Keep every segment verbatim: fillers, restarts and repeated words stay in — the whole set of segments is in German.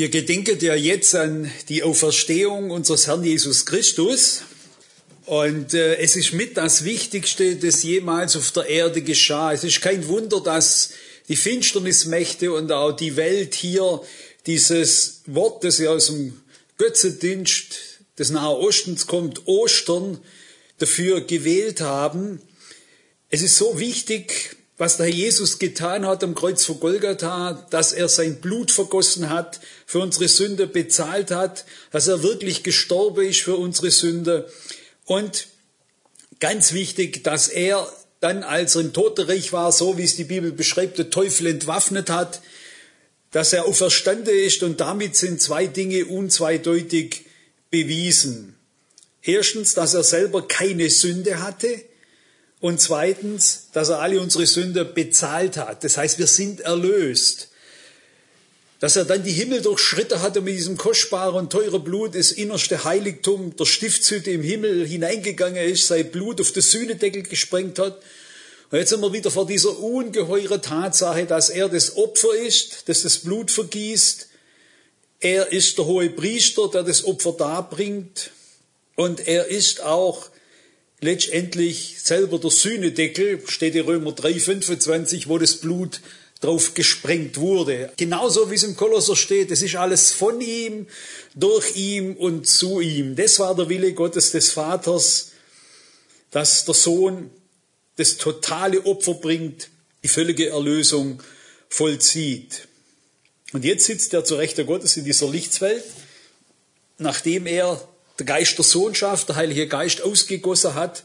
Wir gedenken ja jetzt an die Auferstehung unseres Herrn Jesus Christus. Und äh, es ist mit das Wichtigste, das jemals auf der Erde geschah. Es ist kein Wunder, dass die Finsternismächte und auch die Welt hier dieses Wort, das ja aus dem Götzendienst des Nahen Ostens kommt, Ostern, dafür gewählt haben. Es ist so wichtig, was der Herr Jesus getan hat am Kreuz vor Golgatha, dass er sein Blut vergossen hat, für unsere Sünde bezahlt hat, dass er wirklich gestorben ist für unsere Sünde. Und ganz wichtig, dass er dann, als er im Totenreich war, so wie es die Bibel beschreibt, den Teufel entwaffnet hat, dass er auferstanden ist, und damit sind zwei Dinge unzweideutig bewiesen. Erstens, dass er selber keine Sünde hatte. Und zweitens, dass er alle unsere Sünde bezahlt hat. Das heißt, wir sind erlöst. Dass er dann die Himmel durchschritten hat und mit diesem kostbaren und teuren Blut das innerste Heiligtum der Stiftshütte im Himmel hineingegangen ist, sein Blut auf den Sühnedeckel gesprengt hat. Und jetzt sind wir wieder vor dieser ungeheuren Tatsache, dass er das Opfer ist, das das Blut vergießt. Er ist der hohe Priester, der das Opfer darbringt. Und er ist auch letztendlich selber der Sühnedeckel, steht in Römer drei, fünfundzwanzig, wo das Blut drauf gesprengt wurde. Genauso wie es im Kolosser steht, es ist alles von ihm, durch ihn und zu ihm. Das war der Wille Gottes des Vaters, dass der Sohn das totale Opfer bringt, die völlige Erlösung vollzieht. Und jetzt sitzt er zu Rechter Gottes in dieser Lichtswelt, nachdem er der Geist der Sohnschaft, der Heilige Geist ausgegossen hat.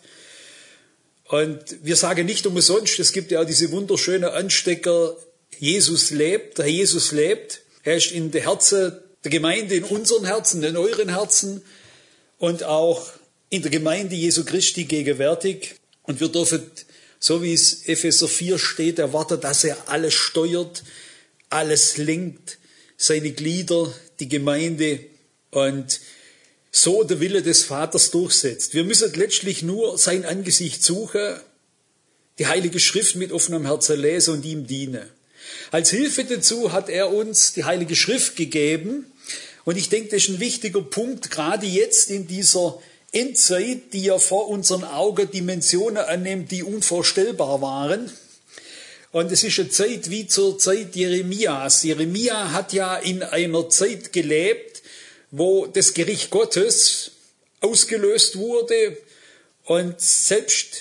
Und wir sagen nicht umsonst, es gibt ja auch diese wunderschönen Anstecker, Jesus lebt, der Jesus lebt. Er ist in den Herzen der Gemeinde, in unseren Herzen, in euren Herzen und auch in der Gemeinde Jesu Christi gegenwärtig. Und wir dürfen, so wie es Epheser vier steht, erwarten, dass er alles steuert, alles lenkt, seine Glieder, die Gemeinde, und so der Wille des Vaters durchsetzt. Wir müssen letztlich nur sein Angesicht suchen, die Heilige Schrift mit offenem Herzen lesen und ihm dienen. Als Hilfe dazu hat er uns die Heilige Schrift gegeben. Und ich denke, das ist ein wichtiger Punkt, gerade jetzt in dieser Endzeit, die ja vor unseren Augen Dimensionen annimmt, die unvorstellbar waren. Und es ist eine Zeit wie zur Zeit Jeremias. Jeremia hat ja in einer Zeit gelebt, wo das Gericht Gottes ausgelöst wurde, und selbst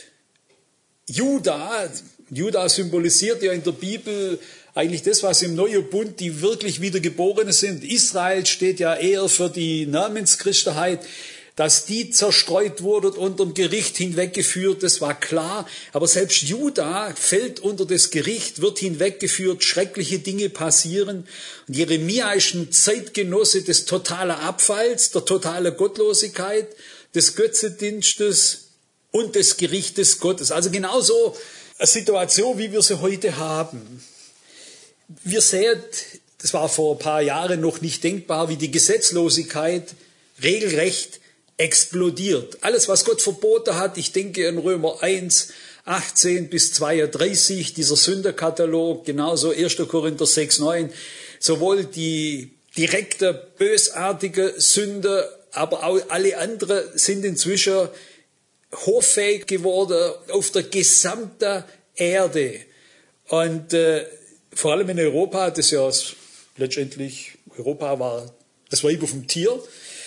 Juda, Juda symbolisiert ja in der Bibel eigentlich das, was im Neuen Bund die wirklich Wiedergeborenen sind. Israel steht ja eher für die Namenschristenheit. Dass die zerstreut wurden, unter dem Gericht hinweggeführt, das war klar. Aber selbst Juda fällt unter das Gericht, wird hinweggeführt, schreckliche Dinge passieren. Und Jeremia ist ein Zeitgenosse des totalen Abfalls, der totalen Gottlosigkeit, des Götzendienstes und des Gerichtes Gottes. Also genauso eine Situation, wie wir sie heute haben. Wir sehen, das war vor ein paar Jahren noch nicht denkbar, wie die Gesetzlosigkeit regelrecht explodiert. Alles, was Gott verboten hat, ich denke an Römer eins, achtzehn bis zweiunddreißig, dieser Sünderkatalog, genauso erster Korinther sechs, neun, sowohl die direkte, bösartige Sünde, aber auch alle anderen sind inzwischen hoffähig geworden auf der gesamten Erde. Und äh, vor allem in Europa, das ja letztendlich, Europa war das Weib vom Tier,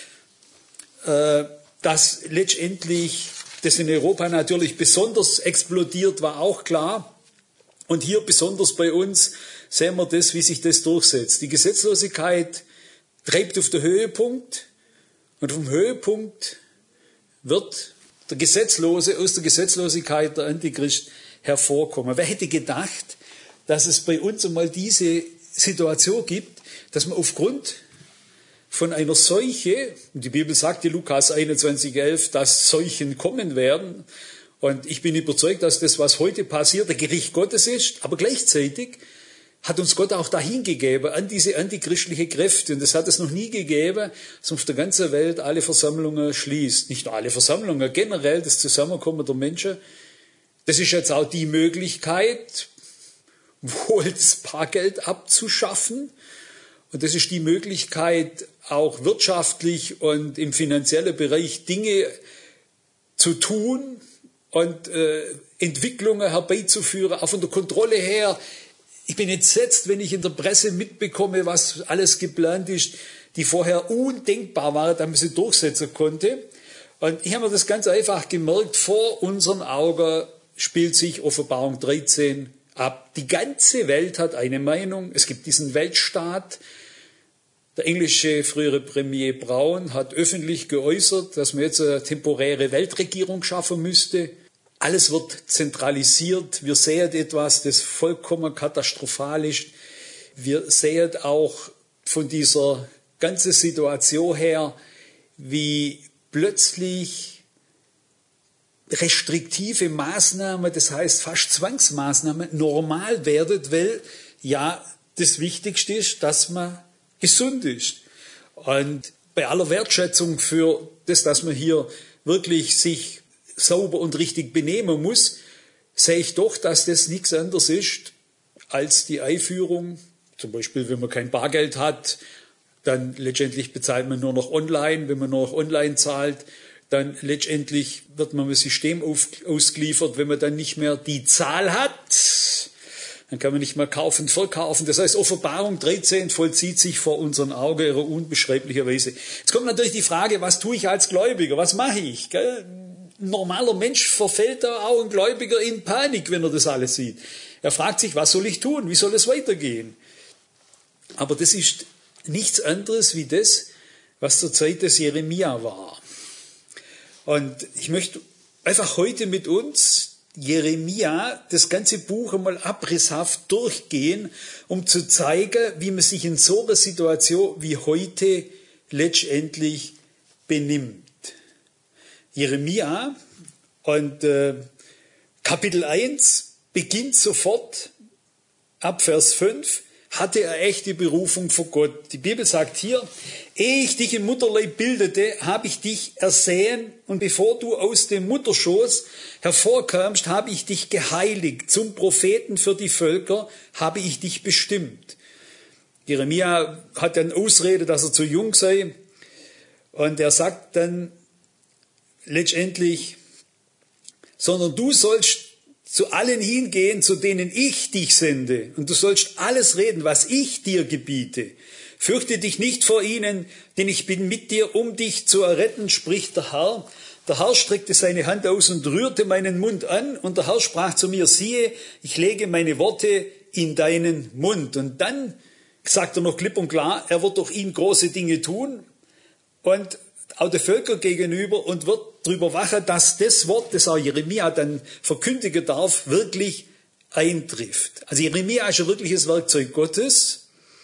dass letztendlich das in Europa natürlich besonders explodiert, war auch klar. Und hier besonders bei uns sehen wir das, wie sich das durchsetzt. Die Gesetzlosigkeit treibt auf den Höhepunkt, und vom Höhepunkt wird der Gesetzlose, aus der Gesetzlosigkeit der Antichrist hervorkommen. Wer hätte gedacht, dass es bei uns einmal diese Situation gibt, dass man aufgrund von einer Seuche, und die Bibel sagt in Lukas einundzwanzig, elf, dass Seuchen kommen werden. Und ich bin überzeugt, dass das, was heute passiert, der Gericht Gottes ist. Aber gleichzeitig hat uns Gott auch dahin gegeben, an diese antichristliche Kräfte. Und das hat es noch nie gegeben, dass man auf der ganzen Welt alle Versammlungen schließt. Nicht nur alle Versammlungen, generell das Zusammenkommen der Menschen. Das ist jetzt auch die Möglichkeit, wohl das Bargeld abzuschaffen Und das ist die Möglichkeit, auch wirtschaftlich und im finanziellen Bereich Dinge zu tun und äh, Entwicklungen herbeizuführen, auch von der Kontrolle her. Ich bin entsetzt, wenn ich in der Presse mitbekomme, was alles geplant ist, die vorher undenkbar waren, dass man sie durchsetzen konnte. Und ich habe mir das ganz einfach gemerkt, vor unseren Augen spielt sich Offenbarung dreizehn ab. Die ganze Welt hat eine Meinung. Es gibt diesen Weltstaat. Der englische frühere Premier Brown hat öffentlich geäußert, dass man jetzt eine temporäre Weltregierung schaffen müsste. Alles wird zentralisiert. Wir sehen etwas, das vollkommen katastrophal ist. Wir sehen auch von dieser ganzen Situation her, wie plötzlich restriktive Maßnahmen, das heißt fast Zwangsmaßnahmen, normal werden, weil ja das Wichtigste ist, dass man gesund ist. Und bei aller Wertschätzung für das, dass man hier wirklich sich sauber und richtig benehmen muss, sehe ich doch, dass das nichts anderes ist als die Einführung. Zum Beispiel, wenn man kein Bargeld hat, dann letztendlich bezahlt man nur noch online. Wenn man nur noch online zahlt, dann letztendlich wird man ein System auf, ausgeliefert. Wenn man dann nicht mehr die Zahl hat, dann kann man nicht mehr kaufen und verkaufen. Das heißt, Offenbarung dreizehn vollzieht sich vor unseren Augen in unbeschreiblicher Weise. Jetzt kommt natürlich die Frage, was tue ich als Gläubiger? Was mache ich? Gell? Ein normaler Mensch verfällt da auch ein Gläubiger in Panik, wenn er das alles sieht. Er fragt sich, was soll ich tun? Wie soll es weitergehen? Aber das ist nichts anderes wie das, was zur Zeit des Jeremia war. Und ich möchte einfach heute mit uns Jeremia, das ganze Buch einmal abrisshaft durchgehen, um zu zeigen, wie man sich in so einer Situation wie heute letztendlich benimmt. Jeremia und äh, Kapitel eins beginnt sofort ab Vers fünf, hatte er echte Berufung vor Gott. Die Bibel sagt hier, ehe ich dich im Mutterleib bildete, habe ich dich ersehen und bevor du aus dem Mutterschoß hervorkamst, habe ich dich geheiligt. Zum Propheten für die Völker habe ich dich bestimmt. Jeremia hat dann Ausrede, dass er zu jung sei. Und er sagt dann letztendlich, sondern du sollst zu allen hingehen, zu denen ich dich sende. Und du sollst alles reden, was ich dir gebiete. Fürchte dich nicht vor ihnen, denn ich bin mit dir, um dich zu erretten, spricht der Herr. Der Herr streckte seine Hand aus und rührte meinen Mund an. Und der Herr sprach zu mir, siehe, ich lege meine Worte in deinen Mund. Und dann sagt er noch klipp und klar, er wird durch ihn große Dinge tun. Und auch den Völkern gegenüber und wird darüber wachen, dass das Wort, das auch Jeremia dann verkündigen darf, wirklich eintrifft. Also Jeremia ist ein wirkliches Werkzeug Gottes.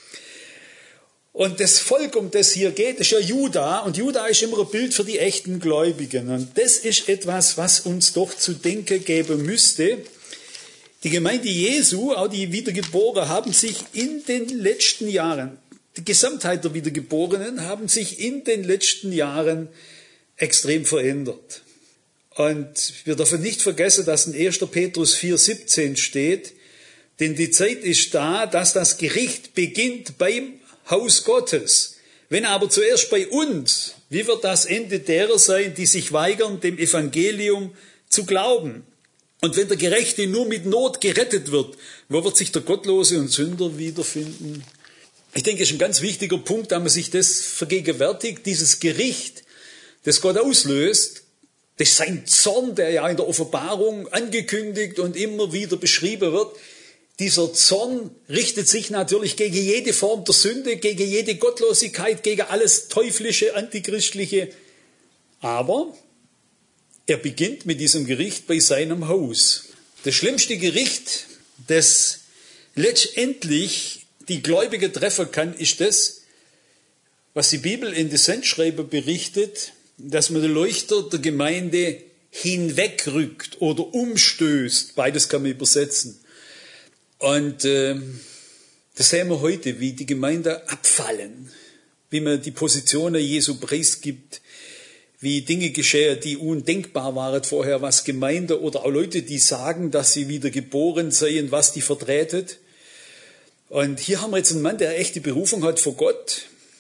Und das Volk, um das hier geht, ist ja Juda. Und Juda ist immer ein Bild für die echten Gläubigen. Und das ist etwas, was uns doch zu denken geben müsste. Die Gemeinde Jesu, auch die Wiedergeborenen, haben sich in den letzten Jahren, die Gesamtheit der Wiedergeborenen, haben sich in den letzten Jahren extrem verändert. Und wir dürfen nicht vergessen, dass in erster Petrus vier siebzehn steht, denn die Zeit ist da, dass das Gericht beginnt beim Haus Gottes. Wenn aber zuerst bei uns, wie wird das Ende derer sein, die sich weigern, dem Evangelium zu glauben? Und wenn der Gerechte nur mit Not gerettet wird, wo wird sich der Gottlose und Sünder wiederfinden? Ich denke, es ist ein ganz wichtiger Punkt, dass man sich das vergegenwärtigt, dieses Gericht, das Gott auslöst, das ist sein Zorn, der ja in der Offenbarung angekündigt und immer wieder beschrieben wird. Dieser Zorn richtet sich natürlich gegen jede Form der Sünde, gegen jede Gottlosigkeit, gegen alles Teuflische, Antichristliche. Aber er beginnt mit diesem Gericht bei seinem Haus. Das schlimmste Gericht, das letztendlich die Gläubige treffen kann, ist das, was die Bibel in den Sendschreiben berichtet, dass man den Leuchter der Gemeinde hinwegrückt oder umstößt. Beides kann man übersetzen. Und äh, das sehen wir heute, wie die Gemeinde abfallen, wie man die Positionen Jesu preisgibt, wie Dinge geschehen, die undenkbar waren vorher, was Gemeinde oder auch Leute, die sagen, dass sie wieder geboren seien, was die vertreten. Und hier haben wir jetzt einen Mann, der eine echte Berufung hat vor Gott,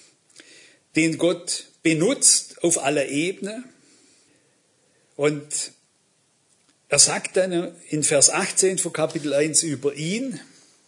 den Gott benutzt auf aller Ebene. Und er sagt dann in Vers achtzehn von Kapitel eins über ihn: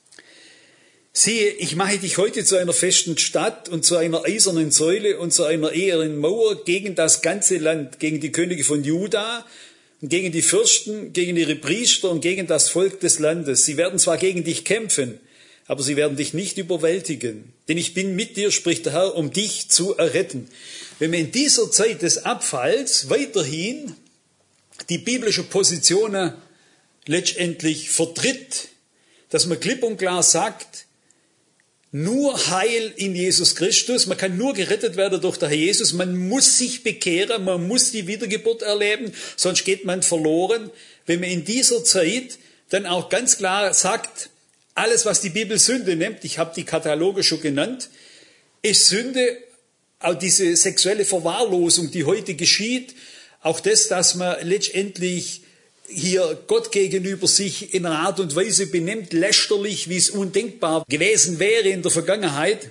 Siehe, ich mache dich heute zu einer festen Stadt und zu einer eisernen Säule und zu einer ehernen Mauer gegen das ganze Land, gegen die Könige von Juda und gegen die Fürsten, gegen ihre Priester und gegen das Volk des Landes. Sie werden zwar gegen dich kämpfen, aber sie werden dich nicht überwältigen. Denn ich bin mit dir, spricht der Herr, um dich zu erretten. Wenn man in dieser Zeit des Abfalls weiterhin die biblische Position letztendlich vertritt, dass man klipp und klar sagt, nur Heil in Jesus Christus, man kann nur gerettet werden durch den Herr Jesus, man muss sich bekehren, man muss die Wiedergeburt erleben, sonst geht man verloren. Wenn man in dieser Zeit dann auch ganz klar sagt, alles, was die Bibel Sünde nennt, ich habe die Kataloge schon genannt, ist Sünde, auch diese sexuelle Verwahrlosung, die heute geschieht, auch das, dass man letztendlich hier Gott gegenüber sich in einer Art und Weise benimmt, lästerlich, wie es undenkbar gewesen wäre in der Vergangenheit.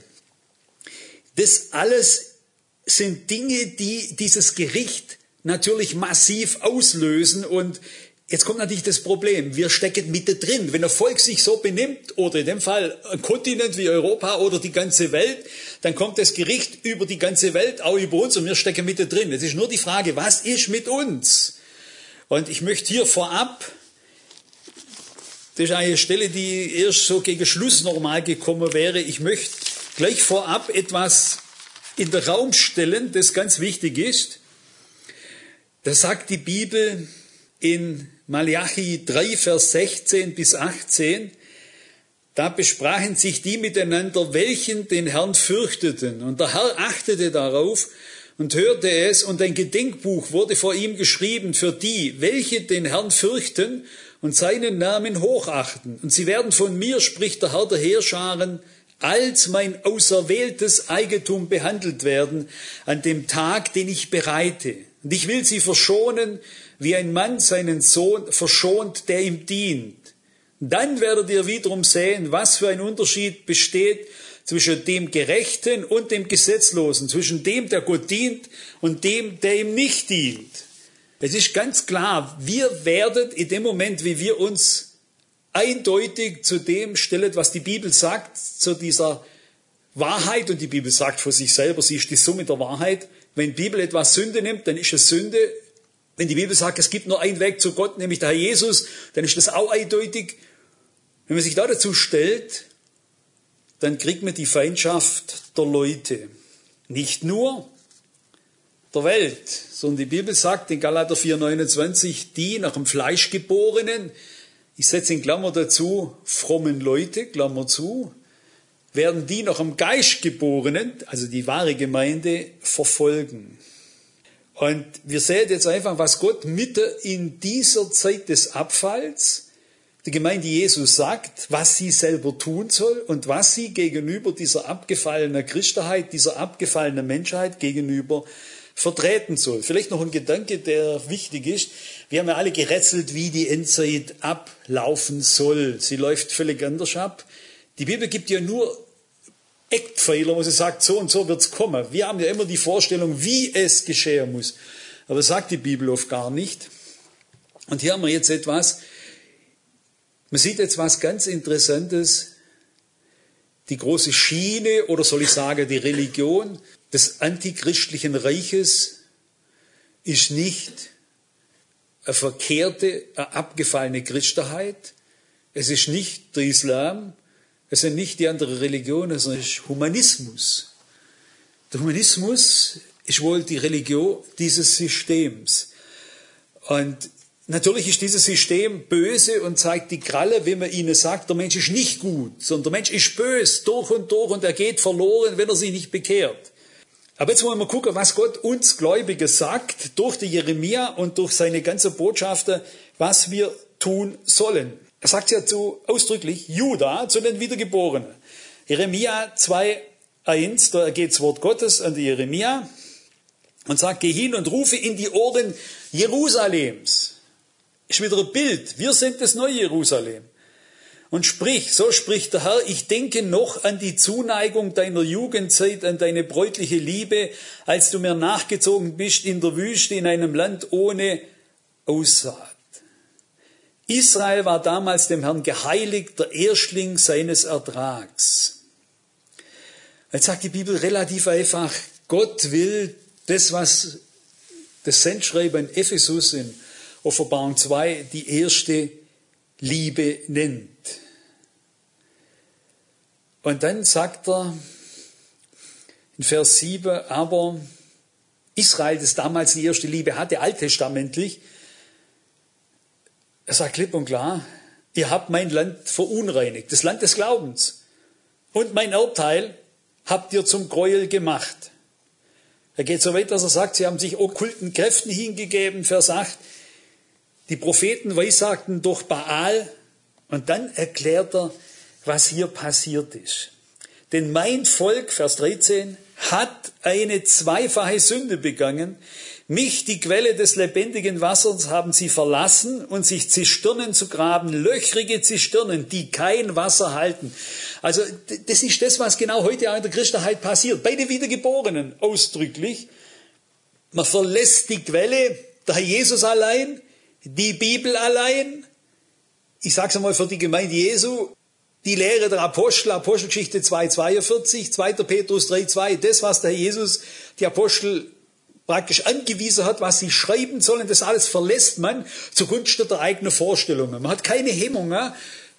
Das alles sind Dinge, die dieses Gericht natürlich massiv auslösen. Und jetzt kommt natürlich das Problem, wir stecken mittendrin. Wenn ein Volk sich so benimmt, oder in dem Fall ein Kontinent wie Europa oder die ganze Welt, dann kommt das Gericht über die ganze Welt, auch über uns, und wir stecken mittendrin. Es ist nur die Frage, was ist mit uns? Und ich möchte hier vorab, das ist eine Stelle, die erst so gegen Schluss normal gekommen wäre, ich möchte gleich vorab etwas in den Raum stellen, das ganz wichtig ist. Da sagt die Bibel in Malachi drei, Vers sechzehn bis achtzehn, da besprachen sich die miteinander, welchen den Herrn fürchteten. Und der Herr achtete darauf und hörte es, und ein Gedenkbuch wurde vor ihm geschrieben für die, welche den Herrn fürchten und seinen Namen hochachten. Und sie werden von mir, spricht der Herr der Heerscharen, als mein auserwähltes Eigentum behandelt werden an dem Tag, den ich bereite. Und ich will sie verschonen, wie ein Mann seinen Sohn verschont, der ihm dient. Dann werdet ihr wiederum sehen, was für ein Unterschied besteht zwischen dem Gerechten und dem Gesetzlosen, zwischen dem, der Gott dient, und dem, der ihm nicht dient. Es ist ganz klar, wir werden in dem Moment, wie wir uns eindeutig zu dem stellen, was die Bibel sagt, zu dieser Wahrheit, und die Bibel sagt für sich selber, sie ist die Summe der Wahrheit. Wenn die Bibel etwas Sünde nimmt, dann ist es Sünde. Wenn die Bibel sagt, es gibt nur einen Weg zu Gott, nämlich der Herr Jesus, dann ist das auch eindeutig. Wenn man sich da dazu stellt, dann kriegt man die Feindschaft der Leute. Nicht nur der Welt, sondern die Bibel sagt in Galater vier, neunundzwanzig, die nach dem Fleisch geborenen, ich setze in Klammer dazu, frommen Leute, Klammer zu, werden die nach dem Geist geborenen, also die wahre Gemeinde, verfolgen. Und wir sehen jetzt einfach, was Gott mitten in dieser Zeit des Abfalls die Gemeinde Jesus sagt, was sie selber tun soll und was sie gegenüber dieser abgefallenen Christenheit, dieser abgefallenen Menschheit gegenüber vertreten soll. Vielleicht noch ein Gedanke, der wichtig ist. Wir haben ja alle gerätselt, wie die Endzeit ablaufen soll. Sie läuft völlig anders ab. Die Bibel gibt ja nur Eckpfeiler, wo sie sagt, so und so wird's kommen. Wir haben ja immer die Vorstellung, wie es geschehen muss. Aber das sagt die Bibel oft gar nicht. Und hier haben wir jetzt etwas, man sieht jetzt was ganz Interessantes. Die große Schiene, oder soll ich sagen, die Religion des antichristlichen Reiches ist nicht eine verkehrte, eine abgefallene Christenheit. Es ist nicht der Islam. Es sind nicht die anderen Religionen, sondern es ist Humanismus. Der Humanismus ist wohl die Religion dieses Systems. Und natürlich ist dieses System böse und zeigt die Kralle, wenn man ihnen sagt, der Mensch ist nicht gut, sondern der Mensch ist böse durch und durch und er geht verloren, wenn er sich nicht bekehrt. Aber jetzt wollen wir gucken, was Gott uns Gläubige sagt, durch die Jeremia und durch seine ganze Botschafter, was wir tun sollen. Er sagt ja zu, ausdrücklich, Juda zu den Wiedergeborenen. Jeremia zwei, eins, da geht das Wort Gottes an die Jeremia und sagt, geh hin und rufe in die Ohren Jerusalems. Ist wieder ein Bild. Wir sind das neue Jerusalem. und sprich, so spricht der Herr, ich denke noch an die Zuneigung deiner Jugendzeit, an deine bräutliche Liebe, als du mir nachgezogen bist in der Wüste, in einem Land ohne Aussaat. Israel war damals dem Herrn geheiligt, der Erstling seines Ertrags. Jetzt sagt die Bibel relativ einfach, Gott will das, was das Sendschreiber in Ephesus in Offenbarung zwei die erste Liebe nennt. Und dann sagt er in Vers sieben, aber Israel, das damals die erste Liebe hatte, alttestamentlich, er sagt klipp und klar, ihr habt mein Land verunreinigt, das Land des Glaubens. Und mein Erbteil habt ihr zum Gräuel gemacht. Er geht so weit, dass er sagt, sie haben sich okkulten Kräften hingegeben. Vers acht, die Propheten weissagten durch Baal. Und dann erklärt er, was hier passiert ist. Denn mein Volk, Vers dreizehn, hat eine zweifache Sünde begangen. Mich, die Quelle des lebendigen Wassers, haben sie verlassen und sich Zisternen zu graben, löchrige Zisternen, die kein Wasser halten. Also das ist das, was genau heute auch in der Christenheit passiert. Bei den Wiedergeborenen ausdrücklich. Man verlässt die Quelle, der Herr Jesus allein, die Bibel allein. Ich sage es einmal für die Gemeinde Jesu. Die Lehre der Apostel, Apostelgeschichte zwei zweiundvierzig, zweiter Petrus drei zwei, das, was der Herr Jesus, die Apostel praktisch angewiesen hat, was sie schreiben sollen, das alles verlässt man zugunsten der eigenen Vorstellungen. Man hat keine Hemmungen,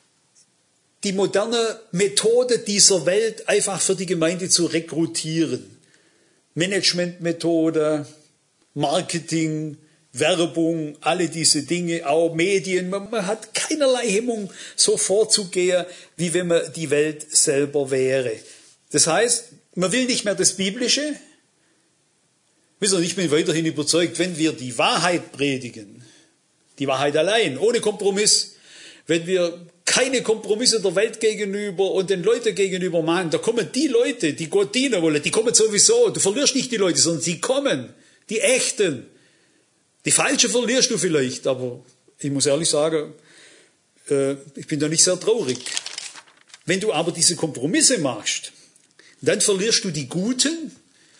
die moderne Methode dieser Welt einfach für die Gemeinde zu rekrutieren. Managementmethode, Marketing, Werbung, alle diese Dinge, auch Medien. Man, man hat keinerlei Hemmung, so vorzugehen, wie wenn man die Welt selber wäre. Das heißt, man will nicht mehr das Biblische. Wisst ihr, ich bin weiterhin überzeugt, wenn wir die Wahrheit predigen, die Wahrheit allein, ohne Kompromiss, wenn wir keine Kompromisse der Welt gegenüber und den Leuten gegenüber machen, da kommen die Leute, die Gott dienen wollen, die kommen sowieso. Du verlierst nicht die Leute, sondern sie kommen, die Echten. Die Falschen verlierst du vielleicht, aber ich muss ehrlich sagen, äh, ich bin da nicht sehr traurig. Wenn du aber diese Kompromisse machst, dann verlierst du die Guten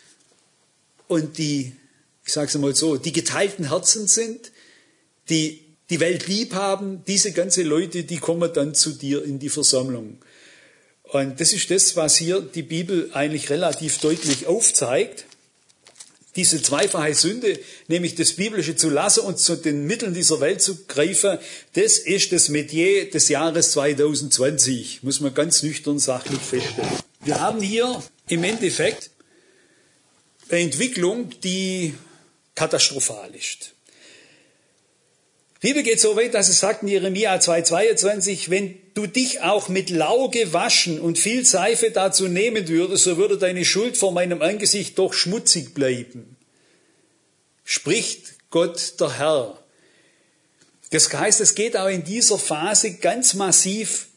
und die, ich sage es mal so, die geteilten Herzen sind, die die Welt lieb haben, diese ganze Leute, die kommen dann zu dir in die Versammlung. Und das ist das, was hier die Bibel eigentlich relativ deutlich aufzeigt. Diese zweifache Sünde, nämlich das Biblische zu lassen und zu den Mitteln dieser Welt zu greifen, das ist das Metier des Jahres zwanzig zwanzig, muss man ganz nüchtern sachlich feststellen. Wir haben hier im Endeffekt eine Entwicklung, die katastrophal ist. Die Bibel geht so weit, dass es sagt in Jeremia zwei zweiundzwanzig, wenn du dich auch mit Lauge waschen und viel Seife dazu nehmen würdest, so würde deine Schuld vor meinem Angesicht doch schmutzig bleiben. Spricht Gott der Herr. Das heißt, es geht auch in dieser Phase ganz massiv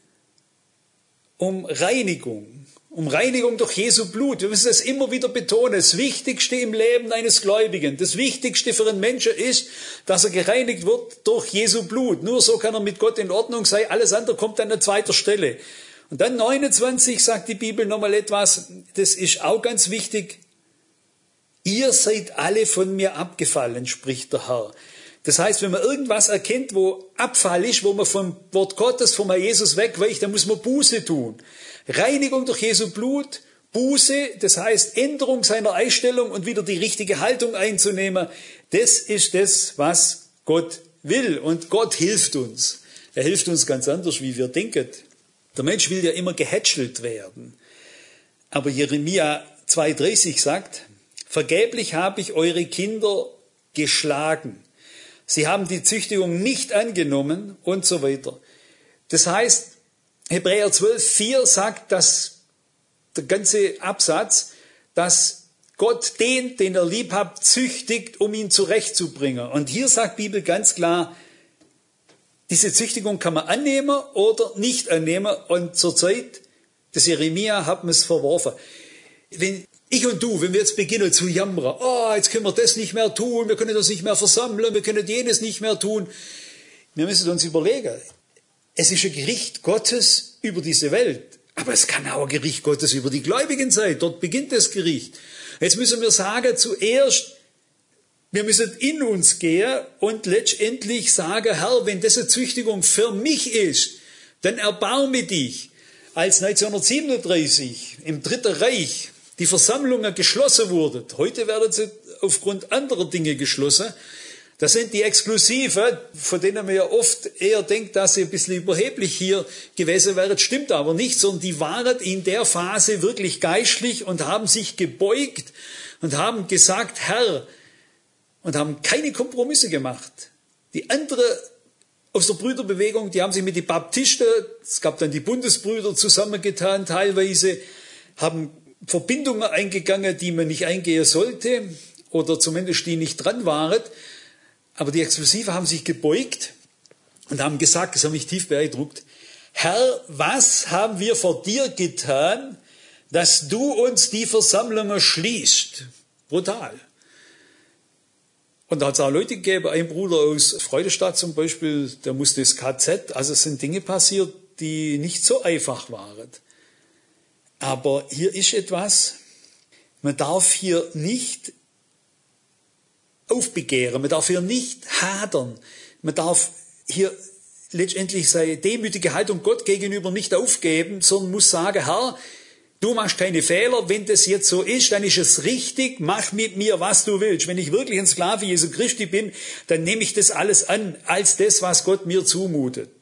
um Reinigung. Um Reinigung durch Jesu Blut. Wir müssen das immer wieder betonen. Das Wichtigste im Leben eines Gläubigen, das Wichtigste für einen Menschen ist, dass er gereinigt wird durch Jesu Blut. Nur so kann er mit Gott in Ordnung sein. Alles andere kommt an der zweiten Stelle. Und dann neunundzwanzig sagt die Bibel nochmal etwas, das ist auch ganz wichtig. Ihr seid alle von mir abgefallen, spricht der Herr. Das heißt, wenn man irgendwas erkennt, wo Abfall ist, wo man vom Wort Gottes, vom Herrn Jesus wegweicht, dann muss man Buße tun. Reinigung durch Jesu Blut, Buße, das heißt Änderung seiner Einstellung und wieder die richtige Haltung einzunehmen, das ist das, was Gott will. Und Gott hilft uns. Er hilft uns ganz anders, wie wir denken. Der Mensch will ja immer gehätschelt werden. Aber Jeremia zwei dreißig sagt, vergeblich habe ich eure Kinder geschlagen. Sie haben die Züchtigung nicht angenommen und so weiter. Das heißt, Hebräer zwölf vier sagt, dass der ganze Absatz, dass Gott den, den er lieb hat, züchtigt, um ihn zurechtzubringen. Und hier sagt die Bibel ganz klar, diese Züchtigung kann man annehmen oder nicht annehmen. Und zur Zeit des Jeremia hat man es verworfen. Wenn ich und du, wenn wir jetzt beginnen zu jammern, oh, jetzt können wir das nicht mehr tun, wir können das nicht mehr versammeln, wir können jenes nicht mehr tun, wir müssen uns überlegen, es ist ein Gericht Gottes über diese Welt. Aber es kann auch ein Gericht Gottes über die Gläubigen sein. Dort beginnt das Gericht. Jetzt müssen wir sagen, zuerst, wir müssen in uns gehen und letztendlich sagen, Herr, wenn das eine Züchtigung für mich ist, dann erbarme dich. Als neunzehnhundertsiebenunddreißig im Dritten Reich die Versammlungen geschlossen wurden, heute werden sie aufgrund anderer Dinge geschlossen, das sind die Exklusiven, von denen man ja oft eher denkt, dass sie ein bisschen überheblich hier gewesen wären. Stimmt aber nicht, sondern die waren in der Phase wirklich geistlich und haben sich gebeugt und haben gesagt, Herr, und haben keine Kompromisse gemacht. Die andere aus der Brüderbewegung, die haben sich mit den Baptisten, es gab dann die Bundesbrüder, zusammengetan teilweise, haben Verbindungen eingegangen, die man nicht eingehen sollte oder zumindest die nicht dran waren. Aber die Exklusiven haben sich gebeugt und haben gesagt, das hat mich tief beeindruckt, Herr, was haben wir vor dir getan, dass du uns die Versammlungen schließt? Brutal. Und da hat es auch Leute gegeben, ein Bruder aus Freudenstadt zum Beispiel, der musste ins K Z. Also es sind Dinge passiert, die nicht so einfach waren. Aber hier ist etwas, man darf hier nicht aufbegehren, man darf hier nicht hadern, man darf hier letztendlich seine demütige Haltung Gott gegenüber nicht aufgeben, sondern muss sagen, Herr, du machst keine Fehler, wenn das jetzt so ist, dann ist es richtig, mach mit mir, was du willst. Wenn ich wirklich ein Sklave Jesu Christi bin, dann nehme ich das alles an, als das, was Gott mir zumutet.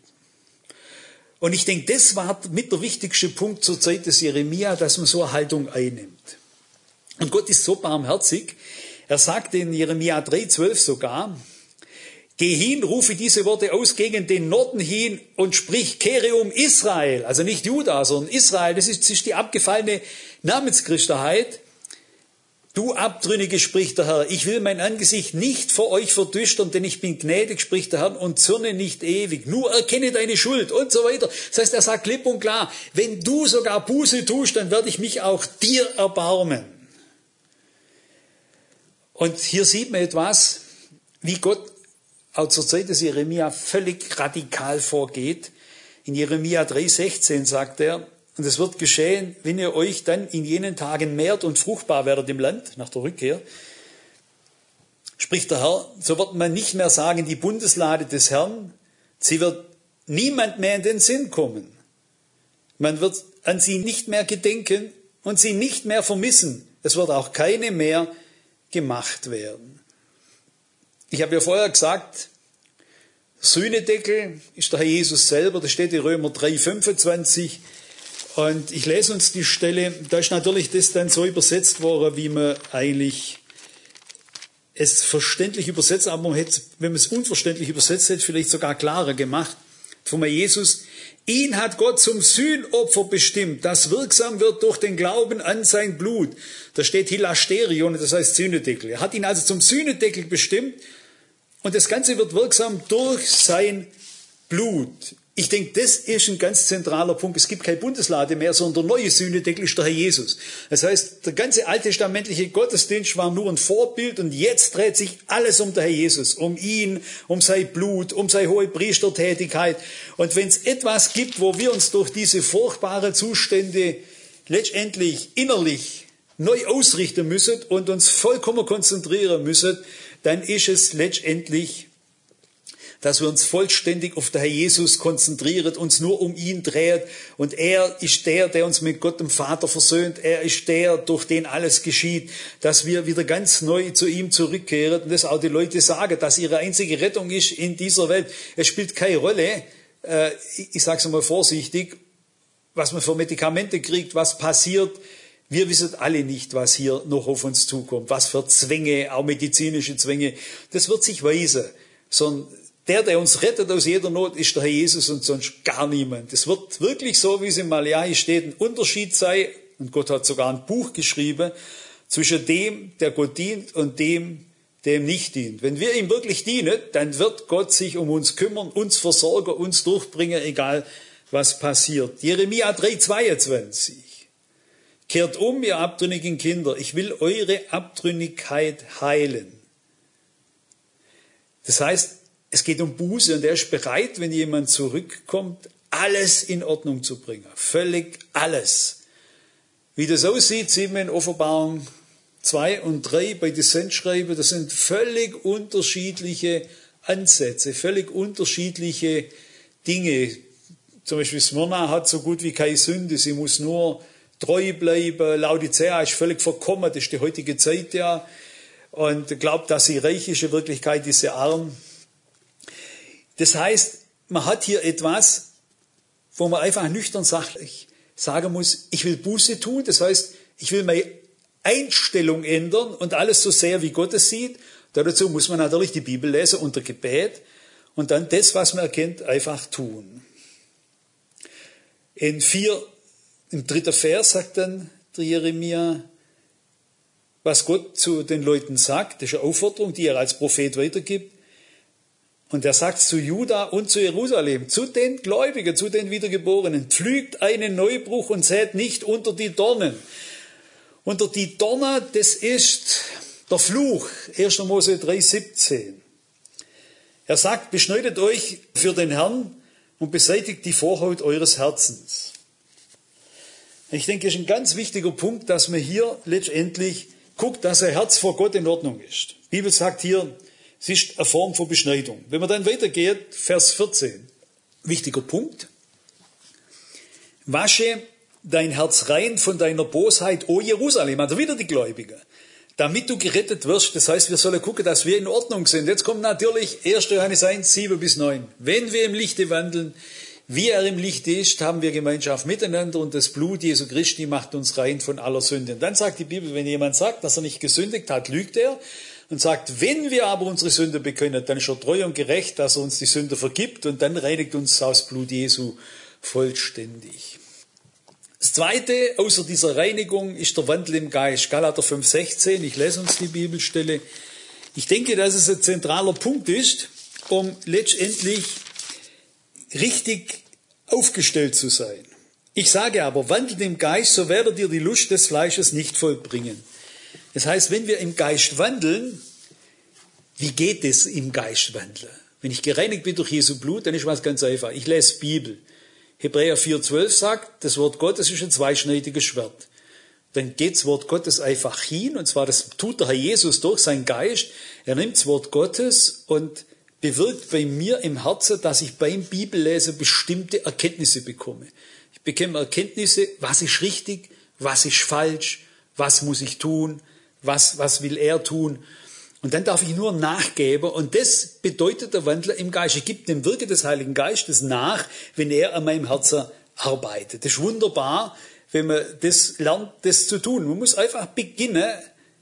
Und ich denke, das war mit der wichtigste Punkt zur Zeit des Jeremia, dass man so eine Haltung einnimmt. Und Gott ist so barmherzig, er sagt in Jeremia drei zwölf sogar, geh hin, rufe diese Worte aus gegen den Norden hin und sprich, kehre um Israel, also nicht Juda, sondern Israel, das ist, das ist die abgefallene Namenschristenheit. Du Abtrünnige, spricht der Herr, ich will mein Angesicht nicht vor euch verdüstern, denn ich bin gnädig, spricht der Herr, und zürne nicht ewig, nur erkenne deine Schuld und so weiter. Das heißt, er sagt klipp und klar, wenn du sogar Buße tust, dann werde ich mich auch dir erbarmen. Und hier sieht man etwas, wie Gott auch zur Zeit des Jeremia völlig radikal vorgeht. In Jeremia drei sechzehn sagt er, und es wird geschehen, wenn ihr euch dann in jenen Tagen mehrt und fruchtbar werdet im Land, nach der Rückkehr, spricht der Herr, so wird man nicht mehr sagen, die Bundeslade des Herrn, sie wird niemand mehr in den Sinn kommen. Man wird an sie nicht mehr gedenken und sie nicht mehr vermissen. Es wird auch keine mehr gemacht werden. Ich habe ja vorher gesagt, Sühnedeckel ist der Herr Jesus selber, das steht in Römer drei fünfundzwanzig. Und ich lese uns die Stelle, da ist natürlich das dann so übersetzt worden, wie man eigentlich es verständlich übersetzt, aber man hätte, wenn man es unverständlich übersetzt hätte, vielleicht sogar klarer gemacht. Von Jesus, ihn hat Gott zum Sühnopfer bestimmt, das wirksam wird durch den Glauben an sein Blut. Da steht Hilasterion, das heißt Sühnedeckel. Er hat ihn also zum Sühnedeckel bestimmt und das Ganze wird wirksam durch sein Blut. Ich denke, das ist ein ganz zentraler Punkt. Es gibt keine Bundeslade mehr, sondern der neue Sühnedeckel ist der Herr Jesus. Das heißt, der ganze alttestamentliche Gottesdienst war nur ein Vorbild und jetzt dreht sich alles um den Herr Jesus, um ihn, um sein Blut, um seine hohe Priestertätigkeit. Und wenn es etwas gibt, wo wir uns durch diese furchtbaren Zustände letztendlich innerlich neu ausrichten müssen und uns vollkommen konzentrieren müssen, dann ist es letztendlich, dass wir uns vollständig auf den Herr Jesus konzentrieren, uns nur um ihn dreht. Und er ist der, der uns mit Gott dem Vater versöhnt. Er ist der, durch den alles geschieht, dass wir wieder ganz neu zu ihm zurückkehren. Und dass auch die Leute sagen, dass ihre einzige Rettung ist in dieser Welt. Es spielt keine Rolle, äh, ich sage es mal vorsichtig, was man für Medikamente kriegt, was passiert. Wir wissen alle nicht, was hier noch auf uns zukommt, was für Zwänge, auch medizinische Zwänge. Das wird sich weisen, sondern der, der uns rettet aus jeder Not, ist der Herr Jesus und sonst gar niemand. Es wird wirklich so, wie es in Malachi steht, ein Unterschied sein, und Gott hat sogar ein Buch geschrieben, zwischen dem, der Gott dient, und dem, der ihm nicht dient. Wenn wir ihm wirklich dienen, dann wird Gott sich um uns kümmern, uns versorgen, uns durchbringen, egal was passiert. Jeremia drei zweiundzwanzig. Kehrt um, ihr abtrünnigen Kinder, ich will eure Abtrünnigkeit heilen. Das heißt, Es geht um Buße und er ist bereit, wenn jemand zurückkommt, alles in Ordnung zu bringen. Völlig alles. Wie das aussieht, sieht man in Offenbarung zwei und drei bei den Sendschreiben. Das sind völlig unterschiedliche Ansätze, völlig unterschiedliche Dinge. Zum Beispiel Smyrna hat so gut wie keine Sünde. Sie muss nur treu bleiben. Laodicea ist völlig verkommen. Das ist die heutige Zeit ja. Und glaubt, dass sie reich ist. In Wirklichkeit ist sie arm. Das heißt, man hat hier etwas, wo man einfach nüchtern sachlich sagen muss, ich will Buße tun. Das heißt, ich will meine Einstellung ändern und alles so sehr, wie Gott es sieht. Dazu muss man natürlich die Bibel lesen unter Gebet und dann das, was man erkennt, einfach tun. In vier, im dritten Vers sagt dann der Jeremia, was Gott zu den Leuten sagt, das ist eine Aufforderung, die er als Prophet weitergibt. Und er sagt zu Juda und zu Jerusalem, zu den Gläubigen, zu den Wiedergeborenen, pflügt einen Neubruch und sät nicht unter die Dornen. Unter die Dornen, das ist der Fluch, erster Mose drei siebzehn. Er sagt, beschneidet euch für den Herrn und beseitigt die Vorhaut eures Herzens. Ich denke, es ist ein ganz wichtiger Punkt, dass man hier letztendlich guckt, dass ein Herz vor Gott in Ordnung ist. Die Bibel sagt hier, es ist eine Form von Beschneidung. Wenn man dann weitergeht, Vers vierzehn, wichtiger Punkt. Wasche dein Herz rein von deiner Bosheit, o Jerusalem, also wieder die Gläubigen, damit du gerettet wirst. Das heißt, wir sollen gucken, dass wir in Ordnung sind. Jetzt kommt natürlich erster Johannes eins, sieben bis neun. Wenn wir im Lichte wandeln, wie er im Lichte ist, haben wir Gemeinschaft miteinander und das Blut Jesu Christi macht uns rein von aller Sünde. Und dann sagt die Bibel, wenn jemand sagt, dass er nicht gesündigt hat, lügt er. Und sagt, wenn wir aber unsere Sünde bekennen, dann ist er treu und gerecht, dass er uns die Sünde vergibt und dann reinigt uns das Blut Jesu vollständig. Das Zweite, außer dieser Reinigung, ist der Wandel im Geist. Galater fünf sechzehn, ich lese uns die Bibelstelle. Ich denke, dass es ein zentraler Punkt ist, um letztendlich richtig aufgestellt zu sein. Ich sage aber, wandelt im Geist, so werdet ihr die Lust des Fleisches nicht vollbringen. Das heißt, wenn wir im Geist wandeln, wie geht es im Geist wandeln? Wenn ich gereinigt bin durch Jesu Blut, dann ist was ganz einfach. Ich lese Bibel. Hebräer vier zwölf sagt, das Wort Gottes ist ein zweischneidiges Schwert. Dann geht das Wort Gottes einfach hin, und zwar das tut der Herr Jesus durch seinen Geist. Er nimmt das Wort Gottes und bewirkt bei mir im Herzen, dass ich beim Bibellesen bestimmte Erkenntnisse bekomme. Ich bekomme Erkenntnisse, was ist richtig, was ist falsch, was muss ich tun, was, was will er tun. Und dann darf ich nur nachgeben. Und das bedeutet der Wandler im Geist. Ich gebe dem Wirken des Heiligen Geistes nach, wenn er an meinem Herzen arbeitet. Das ist wunderbar, wenn man das lernt, das zu tun. Man muss einfach beginnen.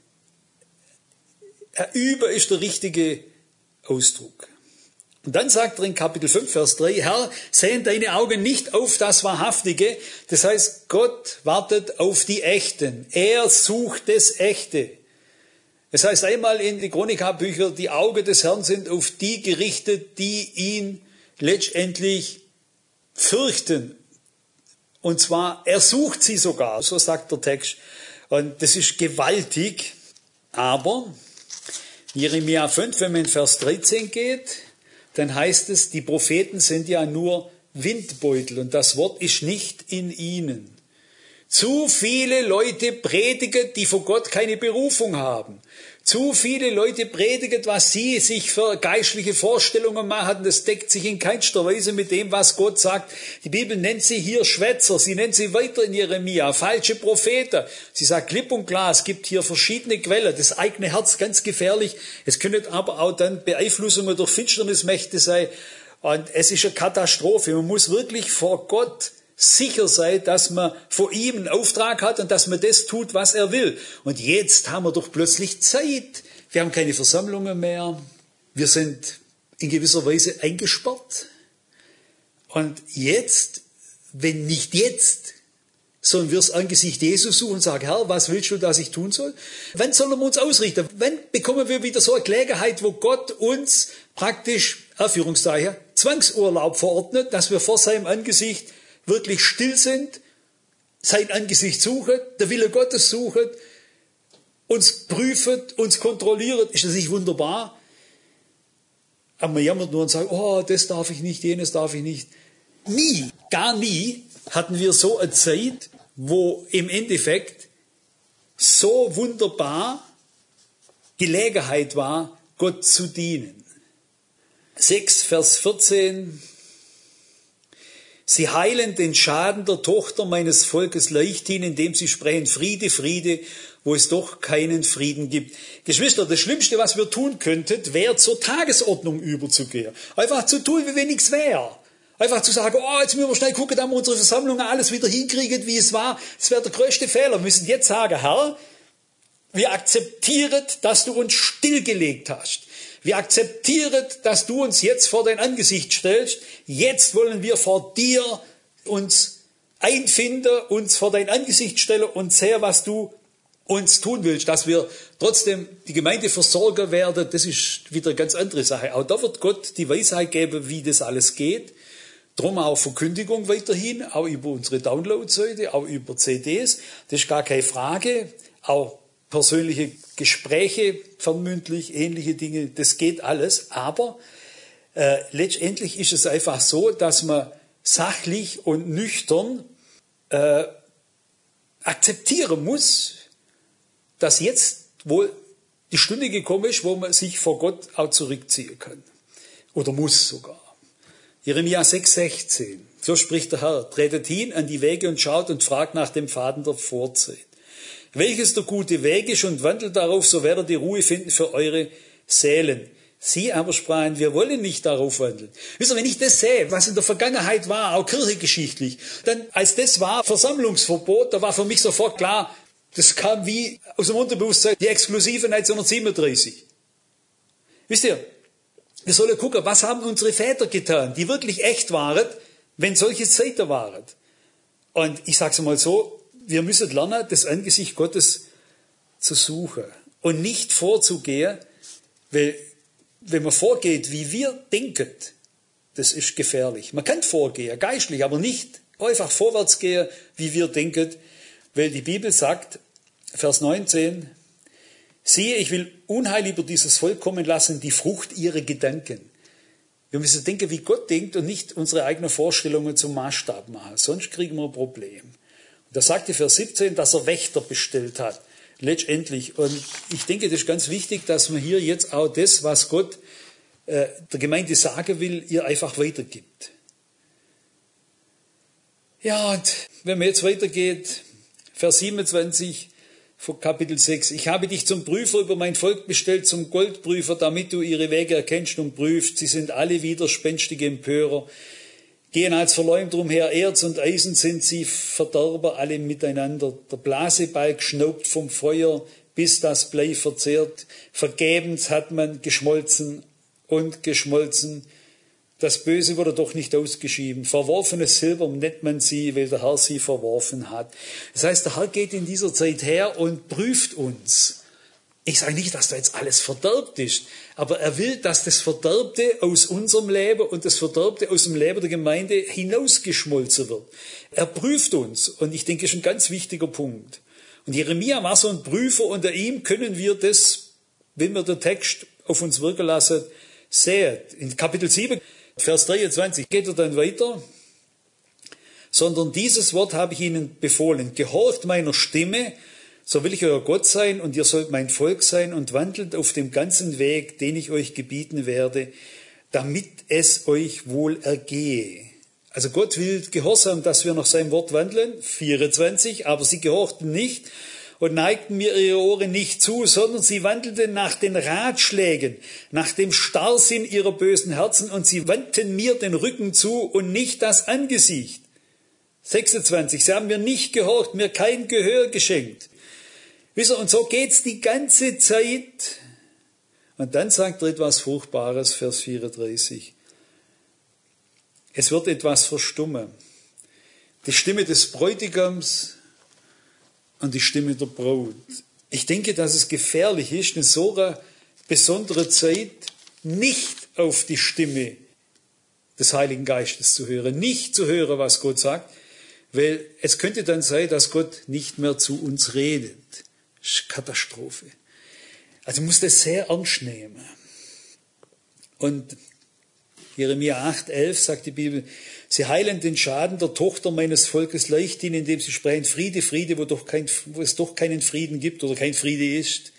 Üben ist der richtige Ausdruck. Und dann sagt er in Kapitel fünf, Vers drei, Herr, sehen deine Augen nicht auf das Wahrhaftige. Das heißt, Gott wartet auf die Echten. Er sucht das Echte. Es heißt einmal in die Chronika-Bücher, die Augen des Herrn sind auf die gerichtet, die ihn letztendlich fürchten. Und zwar, er sucht sie sogar, so sagt der Text. Und das ist gewaltig. Aber Jeremia fünf, wenn man in Vers dreizehn geht, dann heißt es, die Propheten sind ja nur Windbeutel und das Wort ist nicht in ihnen. Zu viele Leute predigen, die vor Gott keine Berufung haben. Zu viele Leute predigen, was sie sich für geistliche Vorstellungen machen. Das deckt sich in keinster Weise mit dem, was Gott sagt. Die Bibel nennt sie hier Schwätzer. Sie nennt sie weiter in Jeremia falsche Propheten. Sie sagt klipp und klar, es gibt hier verschiedene Quellen. Das eigene Herz ganz gefährlich. Es können aber auch dann Beeinflussungen durch Finsternismächte sein. Und es ist eine Katastrophe. Man muss wirklich vor Gott sicher sein, dass man vor ihm einen Auftrag hat und dass man das tut, was er will. Und jetzt haben wir doch plötzlich Zeit. Wir haben keine Versammlungen mehr. Wir sind in gewisser Weise eingesperrt. Und jetzt, wenn nicht jetzt, sollen wir es angesichts Jesus suchen und sagen, Herr, was willst du, dass ich tun soll? Wann sollen wir uns ausrichten? Wann bekommen wir wieder so eine Gelegenheit, wo Gott uns praktisch, Erführungszeichen, Zwangsurlaub verordnet, dass wir vor seinem Angesicht wirklich still sind, sein Angesicht suchen, der Wille Gottes suchen, uns prüfen, uns kontrollieren. Ist das nicht wunderbar? Aber man jammert nur und sagt, oh, das darf ich nicht, jenes darf ich nicht. Nie, gar nie hatten wir so eine Zeit, wo im Endeffekt so wunderbar Gelegenheit war, Gott zu dienen. sechs, Vers vierzehn. Sie heilen den Schaden der Tochter meines Volkes leichthin, indem sie sprechen, Friede, Friede, wo es doch keinen Frieden gibt. Geschwister, das Schlimmste, was wir tun könnten, wäre zur Tagesordnung überzugehen. Einfach zu tun, wie wenn nichts wäre. Einfach zu sagen, oh, jetzt müssen wir schnell gucken, dass wir unsere Versammlungen alles wieder hinkriegen, wie es war. Das wäre der größte Fehler. Wir müssen jetzt sagen, Herr, wir akzeptieren, dass du uns stillgelegt hast. Wir akzeptieren, dass du uns jetzt vor dein Angesicht stellst. Jetzt wollen wir vor dir uns einfinden, uns vor dein Angesicht stellen und sehen, was du uns tun willst. Dass wir trotzdem die Gemeindeversorger werden, das ist wieder eine ganz andere Sache. Auch da wird Gott die Weisheit geben, wie das alles geht. Drum auch Verkündigung weiterhin, auch über unsere Download-Seite, auch über C Ds. Das ist gar keine Frage. Auch persönliche Gespräche, vermündlich, ähnliche Dinge, das geht alles. Aber äh, letztendlich ist es einfach so, dass man sachlich und nüchtern äh, akzeptieren muss, dass jetzt wohl die Stunde gekommen ist, wo man sich vor Gott auch zurückziehen kann. Oder muss sogar. Jeremia sechs, sechzehn. So spricht der Herr. Tretet hin an die Wege und schaut und fragt nach dem Faden der Vorzeit. Welches der gute Weg ist und wandelt darauf, so werdet ihr Ruhe finden für eure Seelen. Sie aber sprachen, wir wollen nicht darauf wandeln. Wisst ihr, wenn ich das sehe, was in der Vergangenheit war, auch kirchengeschichtlich, dann, als das war, Versammlungsverbot, da war für mich sofort klar, das kam wie aus dem Unterbewusstsein, die Exklusive neunzehnhundertsiebenunddreißig. Wisst ihr, wir sollen gucken, was haben unsere Väter getan, die wirklich echt waren, wenn solche Zeiten waren. Und ich sage es mal so, wir müssen lernen, das Angesicht Gottes zu suchen und nicht vorzugehen, weil wenn man vorgeht, wie wir denken, das ist gefährlich. Man kann vorgehen, geistlich, aber nicht einfach vorwärts gehen, wie wir denken, weil die Bibel sagt, Vers neunzehn, siehe, ich will Unheil über dieses Volk kommen lassen, die Frucht ihrer Gedanken. Wir müssen denken, wie Gott denkt und nicht unsere eigenen Vorstellungen zum Maßstab machen, sonst kriegen wir ein Problem. Da sagte Vers siebzehn, dass er Wächter bestellt hat, letztendlich. Und ich denke, das ist ganz wichtig, dass man hier jetzt auch das, was Gott äh, der Gemeinde sagen will, ihr einfach weitergibt. Ja, und wenn man jetzt weitergeht, Vers siebenundzwanzig von Kapitel sechs. Ich habe dich zum Prüfer über mein Volk bestellt, zum Goldprüfer, damit du ihre Wege erkennst und prüfst. Sie sind alle widerspenstige Empörer. Gehen als verleumdet umher, Erz und Eisen sind sie Verderber alle miteinander. Der Blasebalg schnaubt vom Feuer, bis das Blei verzehrt. Vergebens hat man geschmolzen und geschmolzen. Das Böse wurde doch nicht ausgeschieden. Verworfenes Silber nennt man sie, weil der Herr sie verworfen hat. Das heißt, der Herr geht in dieser Zeit her und prüft uns. Ich sage nicht, dass da jetzt alles verderbt ist, aber er will, dass das Verderbte aus unserem Leben und das Verderbte aus dem Leben der Gemeinde hinausgeschmolzen wird. Er prüft uns und ich denke, das ist ein ganz wichtiger Punkt. Und Jeremia war so ein Prüfer, unter ihm können wir das, wenn wir den Text auf uns wirken lassen, sehen. In Kapitel sieben, Vers dreiundzwanzig geht er dann weiter. Sondern dieses Wort habe ich ihnen befohlen. Gehorcht meiner Stimme, so will ich euer Gott sein und ihr sollt mein Volk sein und wandelt auf dem ganzen Weg, den ich euch gebieten werde, damit es euch wohl ergehe. Also Gott will gehorsam, dass wir nach seinem Wort wandeln, vierundzwanzig, aber sie gehorchten nicht und neigten mir ihre Ohren nicht zu, sondern sie wandelten nach den Ratschlägen, nach dem Starrsinn ihrer bösen Herzen und sie wandten mir den Rücken zu und nicht das Angesicht. sechsundzwanzig, sie haben mir nicht gehorcht, mir kein Gehör geschenkt. Wisst ihr, und so geht's die ganze Zeit. Und dann sagt er etwas Furchtbares, Vers vierunddreißig. Es wird etwas verstummen. Die Stimme des Bräutigams und die Stimme der Braut. Ich denke, dass es gefährlich ist, in so einer besonderen Zeit nicht auf die Stimme des Heiligen Geistes zu hören, nicht zu hören, was Gott sagt, weil es könnte dann sein, dass Gott nicht mehr zu uns redet. Das ist Katastrophe. Also man muss das sehr ernst nehmen. Und Jeremia acht, elf sagt die Bibel, sie heilen den Schaden der Tochter meines Volkes leichthin, indem sie sprechen, Friede, Friede, wo, doch kein, wo es doch keinen Frieden gibt oder kein Friede ist.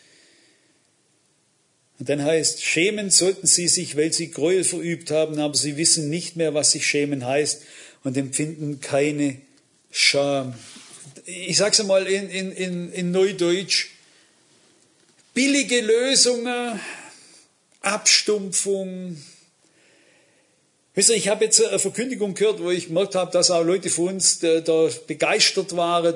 Und dann heißt, schämen sollten sie sich, weil sie Gräuel verübt haben, aber sie wissen nicht mehr, was sich schämen heißt und empfinden keine Scham. Ich sage es einmal in, in, in, in Neudeutsch, billige Lösungen, Abstumpfung. Wisst ihr, ich habe jetzt eine Verkündigung gehört, wo ich gemerkt habe, dass auch Leute von uns da, da begeistert waren.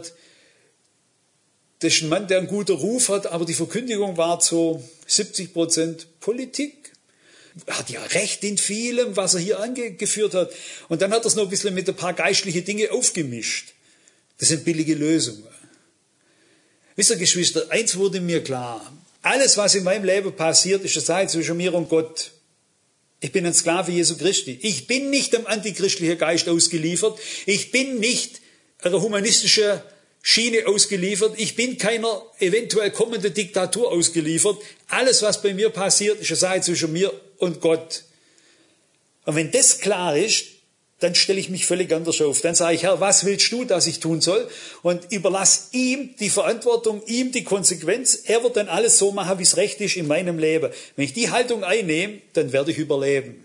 Das ist ein Mann, der einen guten Ruf hat, aber die Verkündigung war zu siebzig Prozent Politik. Er hat ja recht in vielem, was er hier angeführt hat. Und dann hat er es noch ein bisschen mit ein paar geistlichen Dinge aufgemischt. Das sind billige Lösungen. Wisst ihr, Geschwister, eins wurde mir klar. Alles, was in meinem Leben passiert, ist eine Sache zwischen mir und Gott. Ich bin ein Sklave Jesu Christi. Ich bin nicht dem antichristlichen Geist ausgeliefert. Ich bin nicht einer humanistischen Schiene ausgeliefert. Ich bin keiner eventuell kommenden Diktatur ausgeliefert. Alles, was bei mir passiert, ist eine Sache zwischen mir und Gott. Und wenn das klar ist, dann stelle ich mich völlig anders auf. Dann sage ich, Herr, was willst du, dass ich tun soll? Und überlasse ihm die Verantwortung, ihm die Konsequenz. Er wird dann alles so machen, wie es recht ist in meinem Leben. Wenn ich die Haltung einnehme, dann werde ich überleben.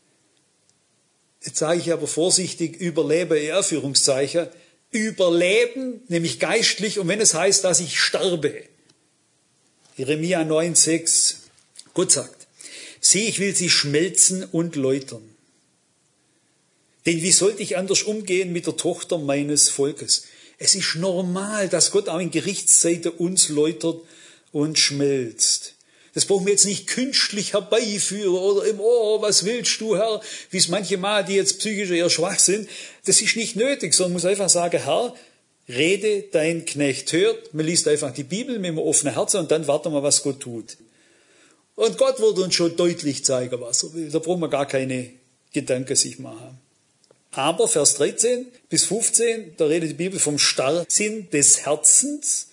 Jetzt sage ich aber vorsichtig, überlebe, in Anführungszeichen, überleben, nämlich geistlich, und wenn es heißt, dass ich sterbe. Jeremia neun, sechs. Gott sagt, sieh, ich will sie schmelzen und läutern. Denn wie sollte ich anders umgehen mit der Tochter meines Volkes? Es ist normal, dass Gott auch in Gerichtszeiten uns läutert und schmelzt. Das brauchen wir jetzt nicht künstlich herbeiführen oder im Ohr, was willst du, Herr, wie es manche Mal, die jetzt psychisch eher schwach sind. Das ist nicht nötig, sondern man muss einfach sagen, Herr, rede, dein Knecht hört. Man liest einfach die Bibel mit einem offenen Herzen und dann warten wir, was Gott tut. Und Gott wird uns schon deutlich zeigen, was er will. Da brauchen wir gar keine Gedanken sich machen. Aber Vers dreizehn bis fünfzehn, da redet die Bibel vom Starrsinn des Herzens.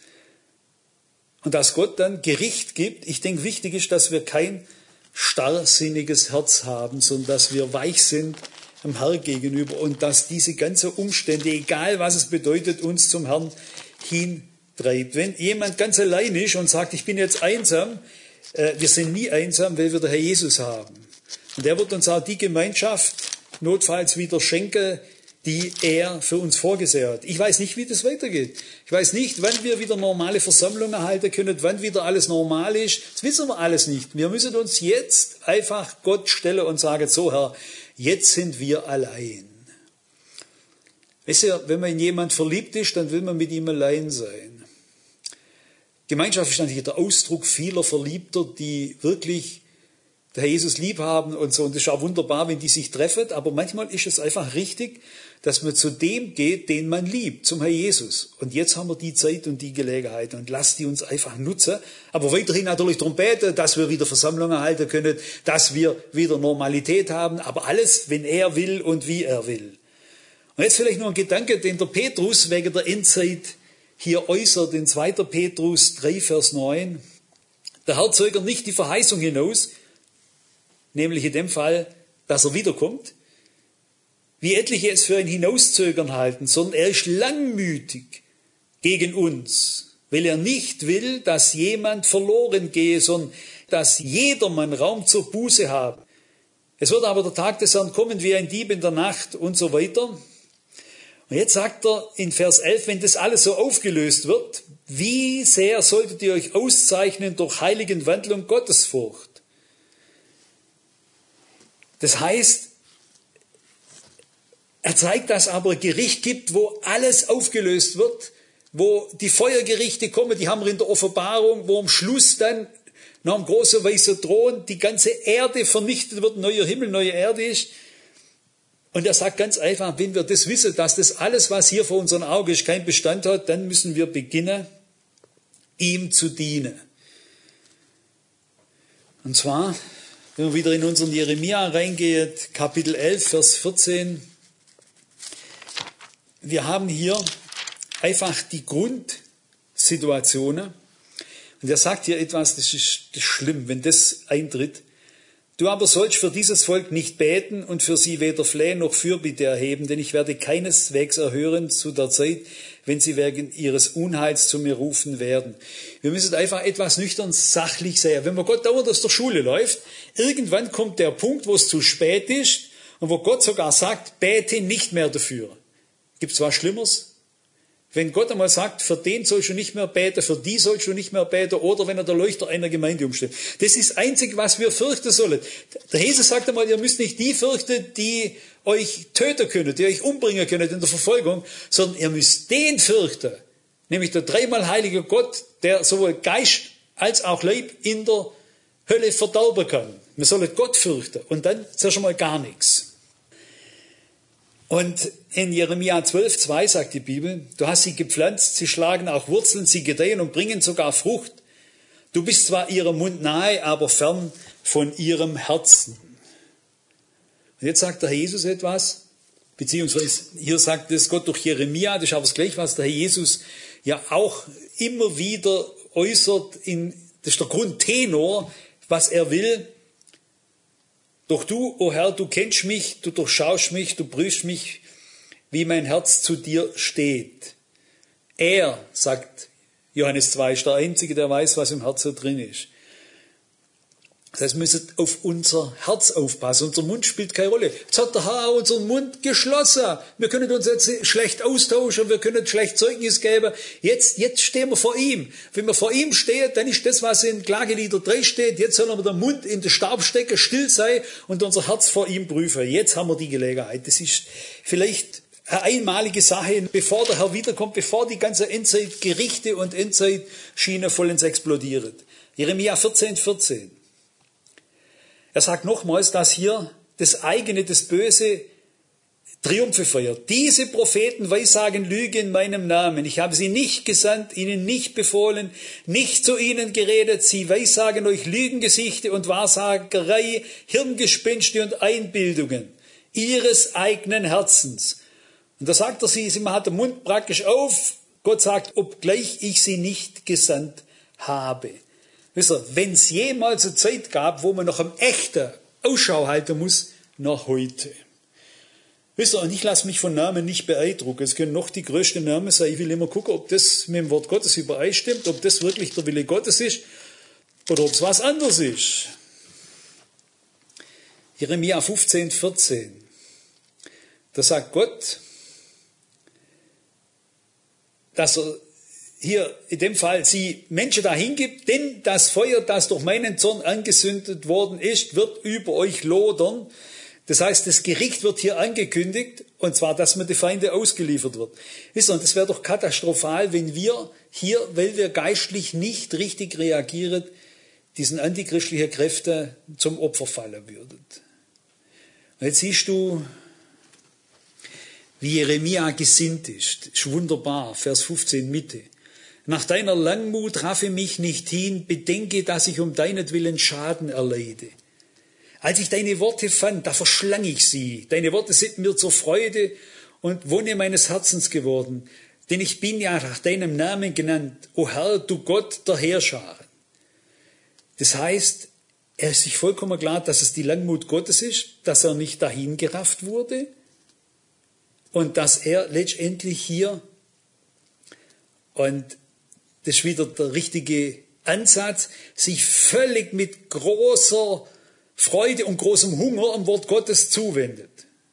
Und dass Gott dann Gericht gibt. Ich denke, wichtig ist, dass wir kein starrsinniges Herz haben, sondern dass wir weich sind dem Herrn gegenüber und dass diese ganzen Umstände, egal was es bedeutet, uns zum Herrn hintreibt. Wenn jemand ganz allein ist und sagt, ich bin jetzt einsam, äh, wir sind nie einsam, weil wir den Herr Jesus haben. Und er wird uns auch die Gemeinschaft notfalls wieder schenken, die er für uns vorgesehen hat. Ich weiß nicht, wie das weitergeht. Ich weiß nicht, wann wir wieder normale Versammlungen erhalten können, wann wieder alles normal ist. Das wissen wir alles nicht. Wir müssen uns jetzt einfach Gott stellen und sagen, so Herr, jetzt sind wir allein. Weißt du, wenn man in jemand verliebt ist, dann will man mit ihm allein sein. Gemeinschaft ist natürlich der Ausdruck vieler Verliebter, die wirklich den Herr Jesus lieb haben und so. Und es ist auch wunderbar, wenn die sich treffen. Aber manchmal ist es einfach richtig, dass man zu dem geht, den man liebt, zum Herr Jesus. Und jetzt haben wir die Zeit und die Gelegenheit und lasst die uns einfach nutzen. Aber weiterhin natürlich darum beten, dass wir wieder Versammlungen halten können, dass wir wieder Normalität haben. Aber alles, wenn er will und wie er will. Und jetzt vielleicht noch ein Gedanke, den der Petrus wegen der Endzeit hier äußert, in zweiter Petrus drei, Vers neun. Der Herr zögert nicht die Verheißung hinaus, nämlich in dem Fall, dass er wiederkommt, wie etliche es für ein Hinauszögern halten, sondern er ist langmütig gegen uns, weil er nicht will, dass jemand verloren gehe, sondern dass jedermann Raum zur Buße habe. Es wird aber der Tag des Herrn kommen wie ein Dieb in der Nacht und so weiter. Und jetzt sagt er in Vers elf, wenn das alles so aufgelöst wird, wie sehr solltet ihr euch auszeichnen durch heiligen Wandel und Gottesfurcht. Das heißt, er zeigt, dass es aber ein Gericht gibt, wo alles aufgelöst wird, wo die Feuergerichte kommen, die haben wir in der Offenbarung, wo am Schluss dann nach einem großen weißen Thron die ganze Erde vernichtet wird, neuer Himmel, neue Erde ist. Und er sagt ganz einfach, wenn wir das wissen, dass das alles, was hier vor unseren Augen ist, keinen Bestand hat, dann müssen wir beginnen, ihm zu dienen. Und zwar, wenn wir wieder in unseren Jeremia reingehen, Kapitel elf, Vers vierzehn, wir haben hier einfach die Grundsituationen. Und er sagt hier etwas, das ist, das ist schlimm, wenn das eintritt. Du aber sollst für dieses Volk nicht beten und für sie weder Flehen noch Fürbitte erheben, denn ich werde keineswegs erhören zu der Zeit, wenn sie wegen ihres Unheils zu mir rufen werden. Wir müssen einfach etwas nüchtern sachlich sehen. Wenn man Gott dauernd aus der Schule läuft, irgendwann kommt der Punkt, wo es zu spät ist und wo Gott sogar sagt, bete nicht mehr dafür. Gibt's was Schlimmeres? Wenn Gott einmal sagt, für den sollst du nicht mehr beten, für die sollst du nicht mehr beten, oder wenn er der Leuchter einer Gemeinde umstellt. Das ist das Einzige, was wir fürchten sollen. Der Jesus sagt einmal, ihr müsst nicht die fürchten, die euch töten können, die euch umbringen können in der Verfolgung, sondern ihr müsst den fürchten, nämlich der dreimal heilige Gott, der sowohl Geist als auch Leib in der Hölle verderben kann. Wir sollen Gott fürchten und dann ist ja schon mal gar nichts. Und in Jeremia zwölf, zwei sagt die Bibel, du hast sie gepflanzt, sie schlagen auch Wurzeln, sie gedeihen und bringen sogar Frucht. Du bist zwar ihrem Mund nahe, aber fern von ihrem Herzen. Und jetzt sagt der Herr Jesus etwas, beziehungsweise hier sagt es Gott durch Jeremia, das ist aber das Gleiche, was der Herr Jesus ja auch immer wieder äußert, in, das ist der Grundtenor, was er will. Doch du, o Herr, du kennst mich, du durchschaust mich, du prüfst mich, wie mein Herz zu dir steht. Er, sagt Johannes zwei, ist der Einzige, der weiß, was im Herzen drin ist. Das heißt, wir müssen auf unser Herz aufpassen. Unser Mund spielt keine Rolle. Jetzt hat der Herr unseren Mund geschlossen. Wir können uns jetzt schlecht austauschen, wir können schlecht Zeugnis geben. Jetzt, jetzt stehen wir vor ihm. Wenn wir vor ihm stehen, dann ist das, was in Klagelieder drei steht, jetzt sollen wir den Mund in den Staub stecken, still sein und unser Herz vor ihm prüfen. Jetzt haben wir die Gelegenheit. Das ist vielleicht eine einmalige Sache, bevor der Herr wiederkommt, bevor die ganze Endzeitgerichte und Endzeitschiene vollends explodiert. Jeremia vierzehn, vierzehn. Er sagt nochmals, dass hier das eigene, das Böse Triumphe feiert. Diese Propheten weissagen Lüge in meinem Namen. Ich habe sie nicht gesandt, ihnen nicht befohlen, nicht zu ihnen geredet. Sie weissagen euch Lügengesichte und Wahrsagerei, Hirngespinste und Einbildungen ihres eigenen Herzens. Und da sagt er sie, sie hat den Mund praktisch auf. Gott sagt, obgleich ich sie nicht gesandt habe. Wisst ihr, wenn es jemals eine Zeit gab, wo man noch am echten Ausschau halten muss, nach heute. Wisst ihr, und ich lasse mich von Namen nicht beeindrucken. Es können noch die größten Namen sein. Ich will immer gucken, ob das mit dem Wort Gottes übereinstimmt, ob das wirklich der Wille Gottes ist oder ob es was anderes ist. Jeremia fünfzehn, vierzehn. Da sagt Gott, dass er hier in dem Fall sie Menschen dahin gibt, denn das Feuer, das durch meinen Zorn angezündet worden ist, wird über euch lodern. Das heißt, das Gericht wird hier angekündigt, und zwar, dass man die Feinde ausgeliefert wird. Wisst ihr, und das wäre doch katastrophal, wenn wir hier, weil wir geistlich nicht richtig reagieren, diesen antichristlichen Kräften zum Opfer fallen würden. Und jetzt siehst du, wie Jeremia gesinnt ist. Das ist wunderbar, Vers fünfzehn, Mitte. Nach deiner Langmut raffe mich nicht hin, bedenke, dass ich um deinetwillen Schaden erleide. Als ich deine Worte fand, da verschlang ich sie. Deine Worte sind mir zur Freude und Wonne meines Herzens geworden. Denn ich bin ja nach deinem Namen genannt, o Herr, du Gott der Heerscharen. Das heißt, er ist sich vollkommen klar, dass es die Langmut Gottes ist, dass er nicht dahin gerafft wurde und dass er letztendlich hier, und das ist wieder der richtige Ansatz, sich völlig mit großer Freude und großem Hunger am Wort Gottes zuwendet.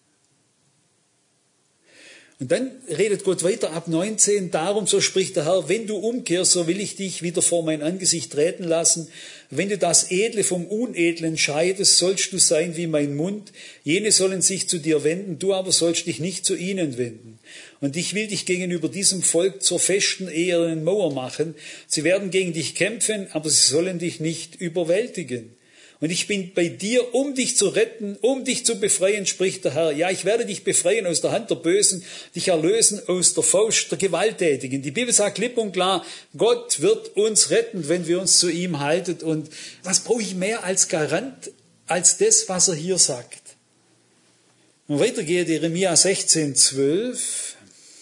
Und dann redet Gott weiter ab neunzehn, darum, so spricht der Herr, wenn du umkehrst, so will ich dich wieder vor mein Angesicht treten lassen. Wenn du das Edle vom Unedlen scheidest, sollst du sein wie mein Mund. Jene sollen sich zu dir wenden, du aber sollst dich nicht zu ihnen wenden. Und ich will dich gegenüber diesem Volk zur festen, ehernen Mauer machen. Sie werden gegen dich kämpfen, aber sie sollen dich nicht überwältigen. Und ich bin bei dir, um dich zu retten, um dich zu befreien, spricht der Herr. Ja, ich werde dich befreien aus der Hand der Bösen, dich erlösen aus der Faust der Gewalttätigen. Die Bibel sagt klipp und klar, Gott wird uns retten, wenn wir uns zu ihm halten. Und was brauche ich mehr als Garant, als das, was er hier sagt? Und weiter geht Jeremia sechzehn, zwölf.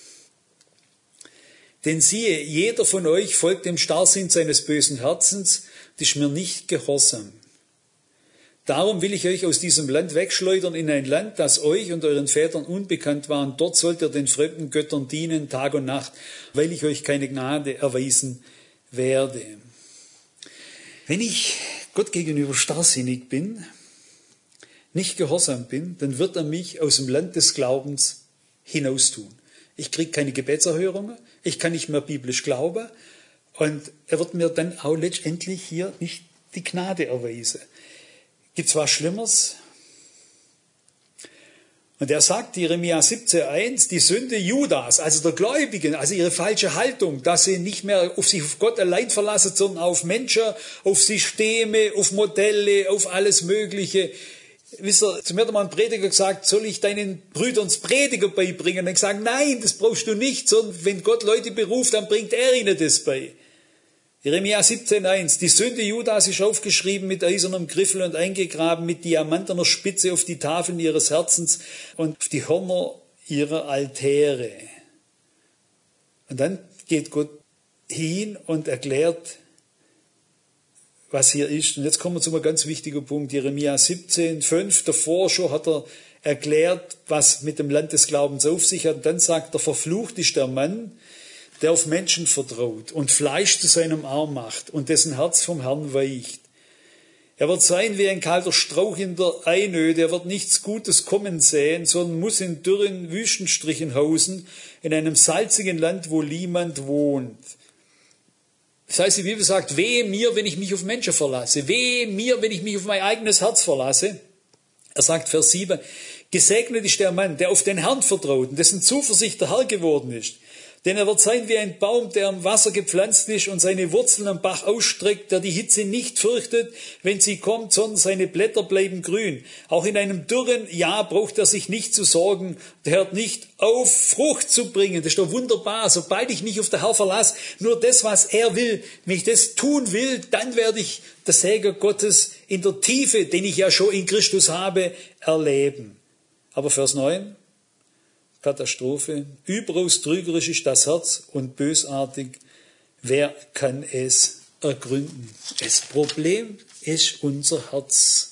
Denn siehe, jeder von euch folgt dem Starrsinn seines bösen Herzens, das ist mir nicht gehorsam. Darum will ich euch aus diesem Land wegschleudern in ein Land, das euch und euren Vätern unbekannt war. Und dort sollt ihr den fremden Göttern dienen, Tag und Nacht, weil ich euch keine Gnade erweisen werde. Wenn ich Gott gegenüber starrsinnig bin, nicht gehorsam bin, dann wird er mich aus dem Land des Glaubens hinaustun. Ich kriege keine Gebetserhörungen, ich kann nicht mehr biblisch glauben und er wird mir dann auch letztendlich hier nicht die Gnade erweisen. Gibt zwar Schlimmeres. Und er sagt, Jeremia siebzehn eins, die Sünde Judas, also der Gläubigen, also ihre falsche Haltung, dass sie nicht mehr auf sich auf Gott allein verlassen, sondern auf Menschen, auf Systeme, auf Modelle, auf alles Mögliche. Wisst ihr, zu mir hat mal ein Prediger gesagt, soll ich deinen Brüdern das Prediger beibringen? Und dann gesagt, nein, das brauchst du nicht, sondern wenn Gott Leute beruft, dann bringt er ihnen das bei. Jeremia siebzehn eins, die Sünde Judas ist aufgeschrieben mit eisernem Griffel und eingegraben mit diamantener Spitze auf die Tafeln ihres Herzens und auf die Hörner ihrer Altäre. Und dann geht Gott hin und erklärt, was hier ist. Und jetzt kommen wir zu einem ganz wichtigen Punkt. Jeremia siebzehn fünf, davor schon hat er erklärt, was mit dem Land des Glaubens auf sich hat. Und dann sagt er, verflucht ist der Mann, der auf Menschen vertraut und Fleisch zu seinem Arm macht und dessen Herz vom Herrn weicht. Er wird sein wie ein kalter Strauch in der Einöde, er wird nichts Gutes kommen sehen, sondern muss in dürren Wüstenstrichen hausen, in einem salzigen Land, wo niemand wohnt. Das heißt, die Bibel sagt, wehe mir, wenn ich mich auf Menschen verlasse, wehe mir, wenn ich mich auf mein eigenes Herz verlasse. Er sagt, Vers sieben, gesegnet ist der Mann, der auf den Herrn vertraut und dessen Zuversicht der Herr geworden ist. Denn er wird sein wie ein Baum, der am Wasser gepflanzt ist und seine Wurzeln am Bach ausstreckt, der die Hitze nicht fürchtet, wenn sie kommt, sondern seine Blätter bleiben grün. Auch in einem dürren Jahr braucht er sich nicht zu sorgen, der hört nicht auf, Frucht zu bringen. Das ist doch wunderbar. Sobald ich mich auf den Herrn verlasse, nur das, was er will, wenn ich das tun will, dann werde ich das Segen Gottes in der Tiefe, den ich ja schon in Christus habe, erleben. Aber Vers neun. Katastrophe. Überaus trügerisch ist das Herz und bösartig. Wer kann es ergründen? Das Problem ist unser Herz.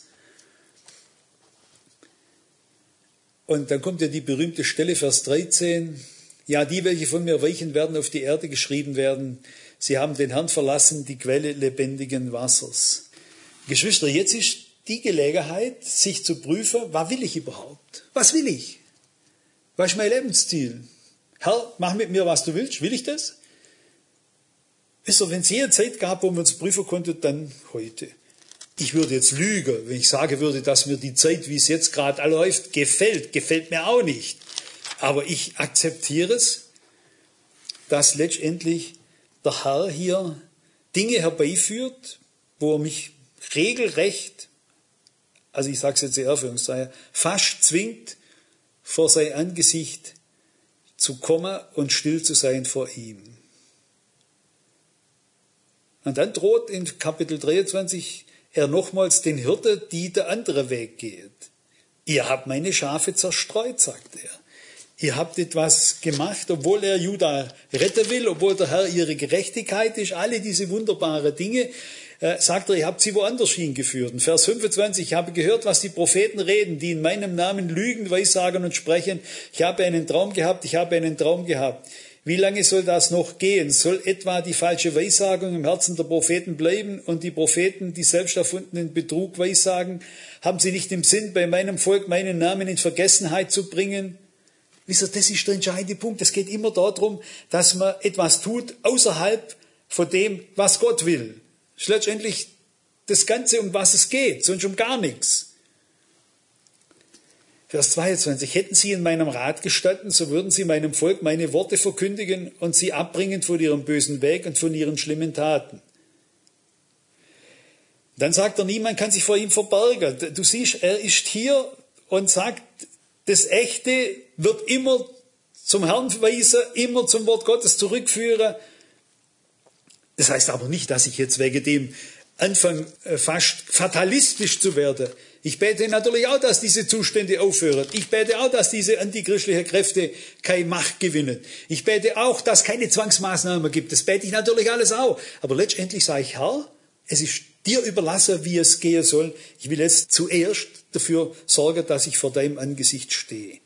Und dann kommt ja die berühmte Stelle, Vers dreizehn. Ja, die, welche von mir weichen, werden auf die Erde geschrieben werden. Sie haben den Herrn verlassen, die Quelle lebendigen Wassers. Geschwister, jetzt ist die Gelegenheit, sich zu prüfen, was will ich überhaupt? Was will ich? Was ist mein Lebensziel? Herr, mach mit mir, was du willst. Will ich das? Wisst ihr, wenn es je eine Zeit gab, wo man uns prüfen konnte, dann heute. Ich würde jetzt lügen, wenn ich sagen würde, dass mir die Zeit, wie es jetzt gerade läuft, gefällt. Gefällt mir auch nicht. Aber ich akzeptiere es, dass letztendlich der Herr hier Dinge herbeiführt, wo er mich regelrecht, also ich sage es jetzt in Anführungszeichen, fast zwingt, vor sein Angesicht zu kommen und still zu sein vor ihm. Und dann droht in Kapitel dreiundzwanzig er nochmals den Hirten, die der andere Weg geht. Ihr habt meine Schafe zerstreut, sagt er. Ihr habt etwas gemacht, obwohl er Juda retten will, obwohl der Herr ihre Gerechtigkeit ist, alle diese wunderbaren Dinge, äh, sagt er, ihr habt sie woanders hingeführt. In Vers fünfundzwanzig, ich habe gehört, was die Propheten reden, die in meinem Namen lügen, weissagen und sprechen. Ich habe einen Traum gehabt, ich habe einen Traum gehabt. Wie lange soll das noch gehen? Soll etwa die falsche Weissagung im Herzen der Propheten bleiben und die Propheten, die selbst erfundenen Betrug weissagen, haben sie nicht im Sinn, bei meinem Volk meinen Namen in Vergessenheit zu bringen? Wisst ihr, das ist der entscheidende Punkt. Es geht immer darum, dass man etwas tut außerhalb von dem, was Gott will. Das ist letztendlich das Ganze, um was es geht, sonst um gar nichts. Vers zweiundzwanzig. Hätten sie in meinem Rat gestanden, so würden sie meinem Volk meine Worte verkündigen und sie abbringen von ihrem bösen Weg und von ihren schlimmen Taten. Dann sagt er, niemand kann sich vor ihm verbergen. Du siehst, er ist hier und sagt, das Echte wird immer zum Herrn weisen, immer zum Wort Gottes zurückführen. Das heißt aber nicht, dass ich jetzt wegen dem anfange, fast fatalistisch zu werden. Ich bete natürlich auch, dass diese Zustände aufhören. Ich bete auch, dass diese antichristlichen Kräfte keine Macht gewinnen. Ich bete auch, dass keine Zwangsmaßnahmen gibt. Das bete ich natürlich alles auch. Aber letztendlich sage ich, Herr, es ist dir überlassen, wie es gehen soll. Ich will jetzt zuerst dafür sorgen, dass ich vor deinem Angesicht stehe.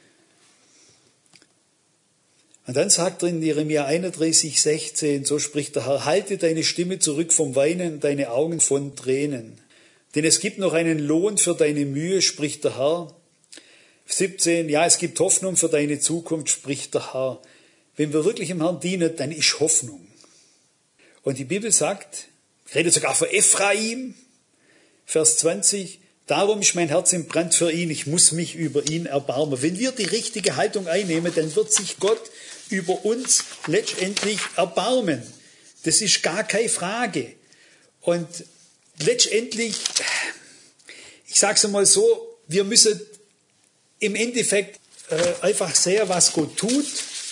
Und dann sagt er in Jeremia einunddreißig, sechzehn, so spricht der Herr, halte deine Stimme zurück vom Weinen, deine Augen von Tränen. Denn es gibt noch einen Lohn für deine Mühe, spricht der Herr. siebzehn, ja, es gibt Hoffnung für deine Zukunft, spricht der Herr. Wenn wir wirklich dem Herrn dienen, dann ist Hoffnung. Und die Bibel sagt, redet sogar von Ephraim, Vers zwanzig, darum ist mein Herz im Brand für ihn, ich muss mich über ihn erbarmen. Wenn wir die richtige Haltung einnehmen, dann wird sich Gott über uns letztendlich erbarmen. Das ist gar keine Frage. Und letztendlich, ich sage es einmal so, wir müssen im Endeffekt äh, einfach sehen, was Gott tut.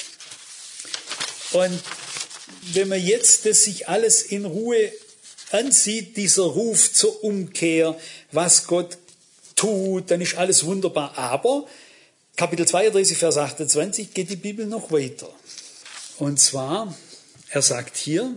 Und wenn man jetzt das sich alles in Ruhe ansieht, dieser Ruf zur Umkehr, was Gott tut, dann ist alles wunderbar. Aber Kapitel zweiunddreißig, Vers achtundzwanzig geht die Bibel noch weiter. Und zwar, er sagt hier,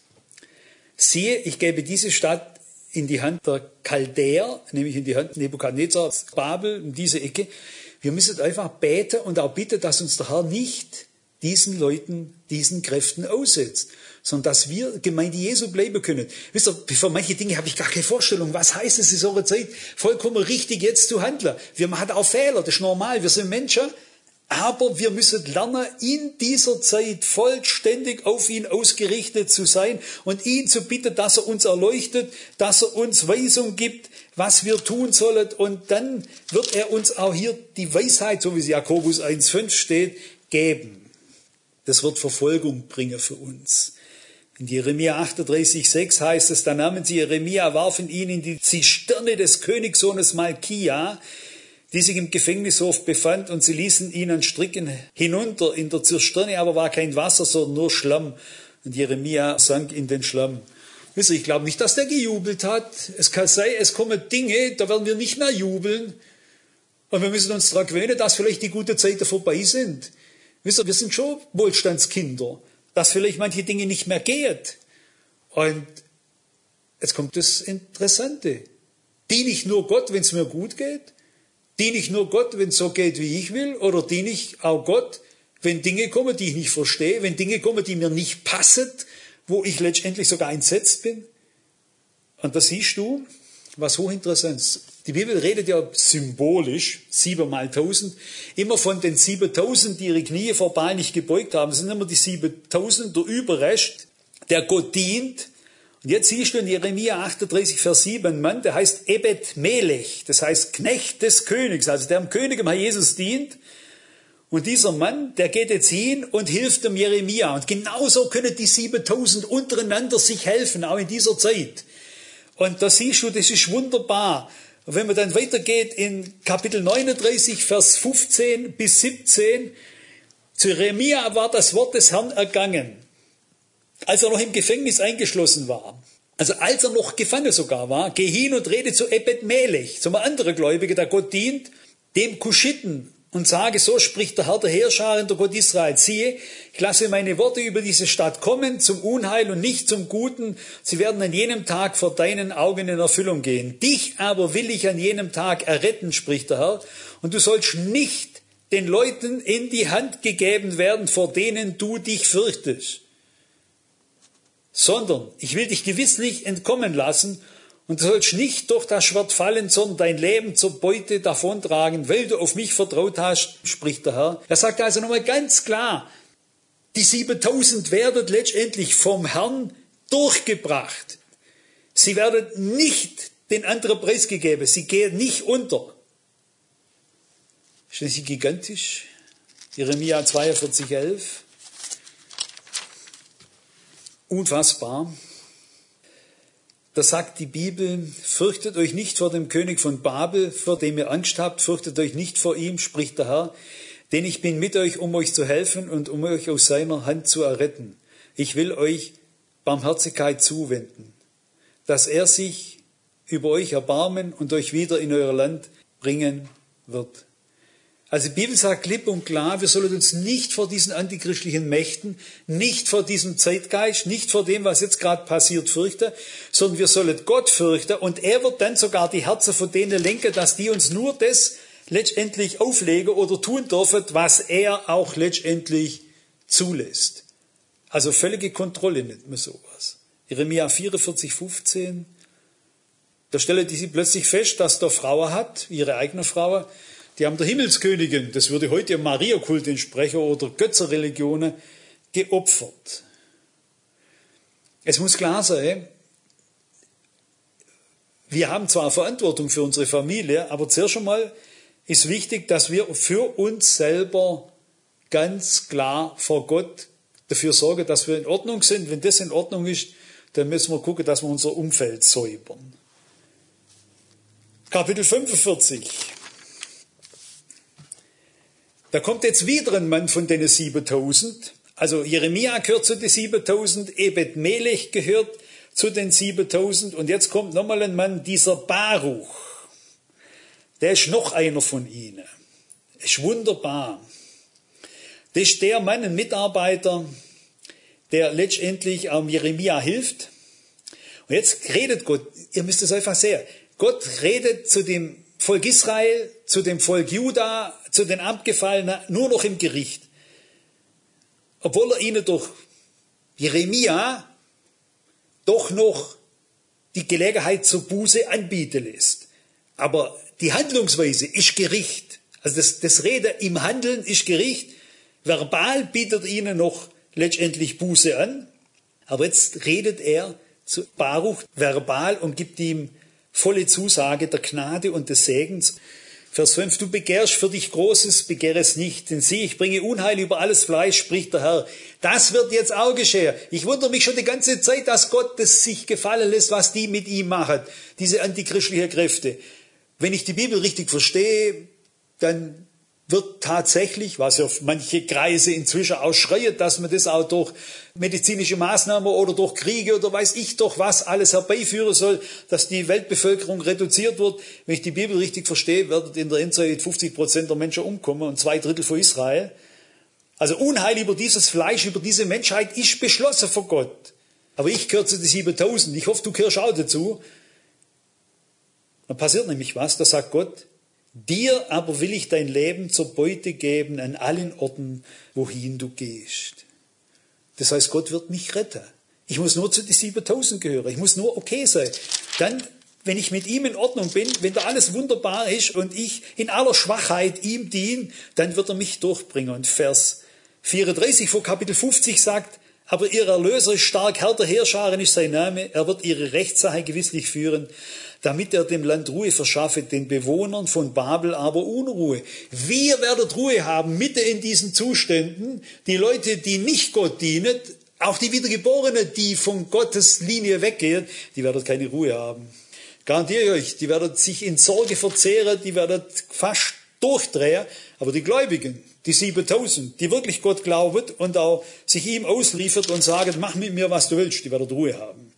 siehe, ich gebe diese Stadt in die Hand der Chaldäer, nämlich in die Hand Nebukadnezar, Babel, in diese Ecke. Wir müssen einfach beten und auch bitten, dass uns der Herr nicht diesen Leuten, diesen Kräften aussetzt, sondern dass wir Gemeinde Jesu bleiben können. Wisst ihr, für manche Dinge habe ich gar keine Vorstellung. Was heißt es in so einer Zeit, vollkommen richtig jetzt zu handeln? Wir machen auch Fehler, das ist normal, wir sind Menschen, aber wir müssen lernen, in dieser Zeit vollständig auf ihn ausgerichtet zu sein und ihn zu bitten, dass er uns erleuchtet, dass er uns Weisung gibt, was wir tun sollen. Und dann wird er uns auch hier die Weisheit, so wie es Jakobus eins fünf steht, geben. Das wird Verfolgung bringen für uns. In Jeremia achtunddreißig, sechs heißt es, da nahmen sie Jeremia, warfen ihn in die Zisterne des Königssohnes Malkia, die sich im Gefängnishof befand, und sie ließen ihn an Stricken hinunter. In der Zisterne aber war kein Wasser, sondern nur Schlamm. Und Jeremia sank in den Schlamm. Wisst ihr, ich glaube nicht, dass der gejubelt hat. Es kann sein, es kommen Dinge, da werden wir nicht mehr jubeln. Und wir müssen uns daran gewöhnen, dass vielleicht die guten Zeiten vorbei sind. Wisst ihr, wir sind schon Wohlstandskinder, dass vielleicht manche Dinge nicht mehr gehen. Und jetzt kommt das Interessante. Diene ich nur Gott, wenn es mir gut geht? Diene ich nur Gott, wenn es so geht, wie ich will? Oder diene ich auch Gott, wenn Dinge kommen, die ich nicht verstehe, wenn Dinge kommen, die mir nicht passen, wo ich letztendlich sogar entsetzt bin? Und da siehst du, was hochinteressant ist. Die Bibel redet ja symbolisch, sieben mal tausend, immer von den siebentausend, die ihre Knie vor Baal nicht gebeugt haben. Das sind immer die siebentausend, der Überrest, der Gott dient. Und jetzt siehst du in Jeremia achtunddreißig, Vers sieben, ein Mann, der heißt Ebed Melech, das heißt Knecht des Königs, also der dem König, dem Herr Jesus dient. Und dieser Mann, der geht jetzt hin und hilft dem Jeremia. Und genauso können die siebentausend untereinander sich helfen, auch in dieser Zeit. Und da siehst du, das ist wunderbar. Und wenn man dann weitergeht in Kapitel neununddreißig, Vers fünfzehn bis siebzehn, zu Jeremia war das Wort des Herrn ergangen, als er noch im Gefängnis eingeschlossen war. Also als er noch gefangen sogar war, geh hin und rede zu Ebed Melech, zum anderen Gläubigen, der Gott dient, dem Kuschiten, und sage, so spricht der Herr der Heerscharen, der Gott Israel, siehe, ich lasse meine Worte über diese Stadt kommen, zum Unheil und nicht zum Guten. Sie werden an jenem Tag vor deinen Augen in Erfüllung gehen. Dich aber will ich an jenem Tag erretten, spricht der Herr, und du sollst nicht den Leuten in die Hand gegeben werden, vor denen du dich fürchtest, sondern ich will dich gewisslich entkommen lassen. Und du sollst nicht durch das Schwert fallen, sondern dein Leben zur Beute davontragen, weil du auf mich vertraut hast, spricht der Herr. Er sagt also nochmal ganz klar, die siebentausend werden letztendlich vom Herrn durchgebracht. Sie werden nicht den anderen preisgegeben, sie gehen nicht unter. Ist das nicht gigantisch? Jeremia zweiundvierzig, elf. Unfassbar. Da sagt die Bibel, fürchtet euch nicht vor dem König von Babel, vor dem ihr Angst habt, fürchtet euch nicht vor ihm, spricht der Herr, denn ich bin mit euch, um euch zu helfen und um euch aus seiner Hand zu erretten. Ich will euch Barmherzigkeit zuwenden, dass er sich über euch erbarmen und euch wieder in euer Land bringen wird. Also die Bibel sagt klipp und klar, wir sollen uns nicht vor diesen antichristlichen Mächten, nicht vor diesem Zeitgeist, nicht vor dem, was jetzt gerade passiert, fürchten, sondern wir sollen Gott fürchten und er wird dann sogar die Herzen von denen lenken, dass die uns nur das letztendlich auflegen oder tun dürfen, was er auch letztendlich zulässt. Also völlige Kontrolle nennt man sowas. Jeremia vierundvierzig, fünfzehn. Da stellen die sie plötzlich fest, dass der Frau hat, ihre eigene Frau, die haben der Himmelskönigin, das würde heute im Mariakult entsprechen, oder Götzerreligionen, geopfert. Es muss klar sein, wir haben zwar Verantwortung für unsere Familie, aber zuerst einmal ist wichtig, dass wir für uns selber ganz klar vor Gott dafür sorgen, dass wir in Ordnung sind. Wenn das in Ordnung ist, dann müssen wir gucken, dass wir unser Umfeld säubern. Kapitel fünfundvierzig. Da kommt jetzt wieder ein Mann von den siebentausend. Also Jeremia gehört zu den siebentausend, Ebed Melech gehört zu den siebentausend. Und jetzt kommt nochmal ein Mann, dieser Baruch. Der ist noch einer von ihnen. Ist wunderbar. Das ist der Mann, ein Mitarbeiter, der letztendlich am Jeremia hilft. Und jetzt redet Gott, ihr müsst es einfach sehen, Gott redet zu dem Volk Israel, zu dem Volk Juda, zu den Abgefallenen, nur noch im Gericht. Obwohl er ihnen durch Jeremia doch noch die Gelegenheit zur Buße anbieten lässt. Aber die Handlungsweise ist Gericht. Also das, das Reden im Handeln ist Gericht. Verbal bietet ihnen noch letztendlich Buße an. Aber jetzt redet er zu Baruch verbal und gibt ihm volle Zusage der Gnade und des Segens. Vers fünf, du begehrst für dich Großes, begehr es nicht. Denn sieh, ich bringe Unheil über alles Fleisch, spricht der Herr. Das wird jetzt auch geschehen. Ich wundere mich schon die ganze Zeit, dass Gott das sich gefallen lässt, was die mit ihm machen, diese antichristlichen Kräfte. Wenn ich die Bibel richtig verstehe, dann wird tatsächlich, was ja manche Kreise inzwischen auch schreien, dass man das auch durch medizinische Maßnahmen oder durch Kriege oder weiß ich doch was alles herbeiführen soll, dass die Weltbevölkerung reduziert wird. Wenn ich die Bibel richtig verstehe, werden in der Endzeit fünfzig Prozent der Menschen umkommen und zwei Drittel von Israel. Also Unheil über dieses Fleisch, über diese Menschheit ist beschlossen von Gott. Aber ich gehöre zu den siebentausend. Ich hoffe, du gehörst auch dazu. Dann passiert nämlich was, da sagt Gott, dir aber will ich dein Leben zur Beute geben an allen Orten, wohin du gehst. Das heißt, Gott wird mich retten. Ich muss nur zu den siebentausend gehören. Ich muss nur okay sein. Dann, wenn ich mit ihm in Ordnung bin, wenn da alles wunderbar ist und ich in aller Schwachheit ihm diene, dann wird er mich durchbringen. Und Vers vierunddreißig vor Kapitel fünfzig sagt, aber ihr Erlöser ist stark, Herr der Heerscharen ist sein Name, er wird ihre Rechtssache gewisslich führen, damit er dem Land Ruhe verschaffe, den Bewohnern von Babel aber Unruhe. Wir werden Ruhe haben, mitten in diesen Zuständen. Die Leute, die nicht Gott dienen, auch die Wiedergeborenen, die von Gottes Linie weggehen, die werden keine Ruhe haben. Garantiere ich euch, die werden sich in Sorge verzehren, die werden fast durchdrehen. Aber die Gläubigen, die siebentausend, die wirklich Gott glauben und auch sich ihm ausliefert und sagen, mach mit mir, was du willst, die werden Ruhe haben.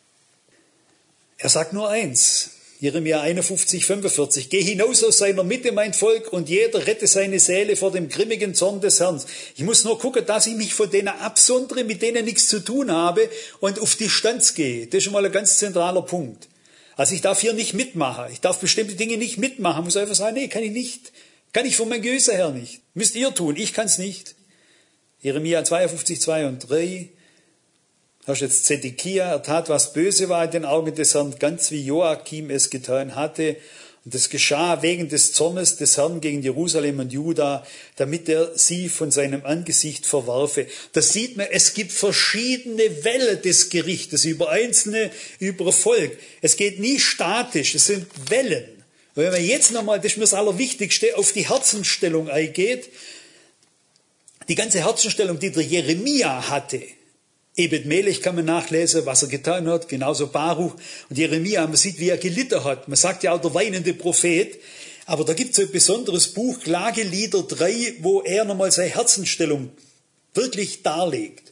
Er sagt nur eins, Jeremia einundfünfzig, fünfundvierzig, geh hinaus aus seiner Mitte, mein Volk, und jeder rette seine Seele vor dem grimmigen Zorn des Herrn. Ich muss nur gucken, dass ich mich von denen absondere, mit denen nichts zu tun habe und auf Distanz gehe. Das ist schon mal ein ganz zentraler Punkt. Also ich darf hier nicht mitmachen. Ich darf bestimmte Dinge nicht mitmachen. Ich muss einfach sagen, nee, kann ich nicht. Kann ich von meinem Gewissen her nicht. Müsst ihr tun, ich kann es nicht. Jeremia zweiundfünfzig, zwei und drei. Da ist jetzt Zedekia, er tat, was böse war in den Augen des Herrn, ganz wie Joachim es getan hatte. Und das geschah wegen des Zornes des Herrn gegen Jerusalem und Juda, damit er sie von seinem Angesicht verwarfe. Da sieht man, es gibt verschiedene Wellen des Gerichtes über Einzelne, über Volk. Es geht nie statisch, es sind Wellen. Und wenn man jetzt nochmal, das ist mir das Allerwichtigste, auf die Herzensstellung eingeht, die ganze Herzensstellung, die der Jeremia hatte, Ebed Melech kann man nachlesen, was er getan hat, genauso Baruch und Jeremia. Man sieht, wie er gelitten hat. Man sagt ja auch der weinende Prophet. Aber da gibt es ein besonderes Buch, Klagelieder drei, wo er nochmal seine Herzensstellung wirklich darlegt.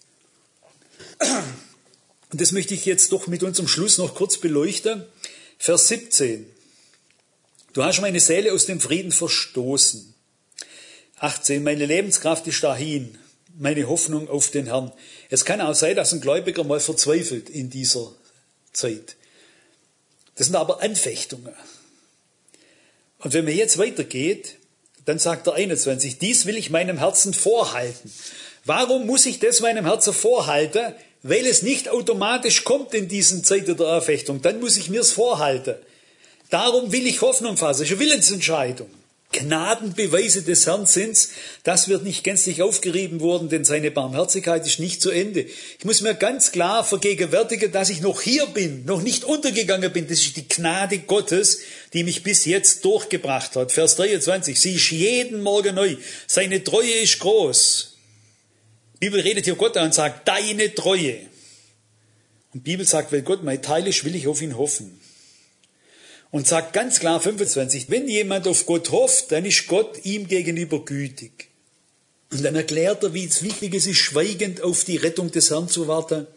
Und das möchte ich jetzt doch mit unserem Schluss noch kurz beleuchten. Vers siebzehn. Du hast meine Seele aus dem Frieden verstoßen. achtzehn, meine Lebenskraft ist dahin, meine Hoffnung auf den Herrn. Es kann auch sein, dass ein Gläubiger mal verzweifelt in dieser Zeit. Das sind aber Anfechtungen. Und wenn man jetzt weitergeht, dann sagt der einundzwanzig, dies will ich meinem Herzen vorhalten. Warum muss ich das meinem Herzen vorhalten? Weil es nicht automatisch kommt in diesen Zeiten der Anfechtung. Dann muss ich mir's vorhalten. Darum will ich Hoffnung fassen. Das ist eine Willensentscheidung. Gnadenbeweise des Herrn sind's, das wird nicht gänzlich aufgerieben worden, denn seine Barmherzigkeit ist nicht zu Ende. Ich muss mir ganz klar vergegenwärtigen, dass ich noch hier bin, noch nicht untergegangen bin. Das ist die Gnade Gottes, die mich bis jetzt durchgebracht hat. Vers dreiundzwanzig, sie ist jeden Morgen neu. Seine Treue ist groß. Die Bibel redet hier Gott an und sagt, deine Treue. Und die Bibel sagt, weil Gott mein Teil ist, will ich auf ihn hoffen. Und sagt ganz klar fünfundzwanzig, wenn jemand auf Gott hofft, dann ist Gott ihm gegenüber gütig. Und dann erklärt er, wie es wichtig ist, schweigend auf die Rettung des Herrn zu warten,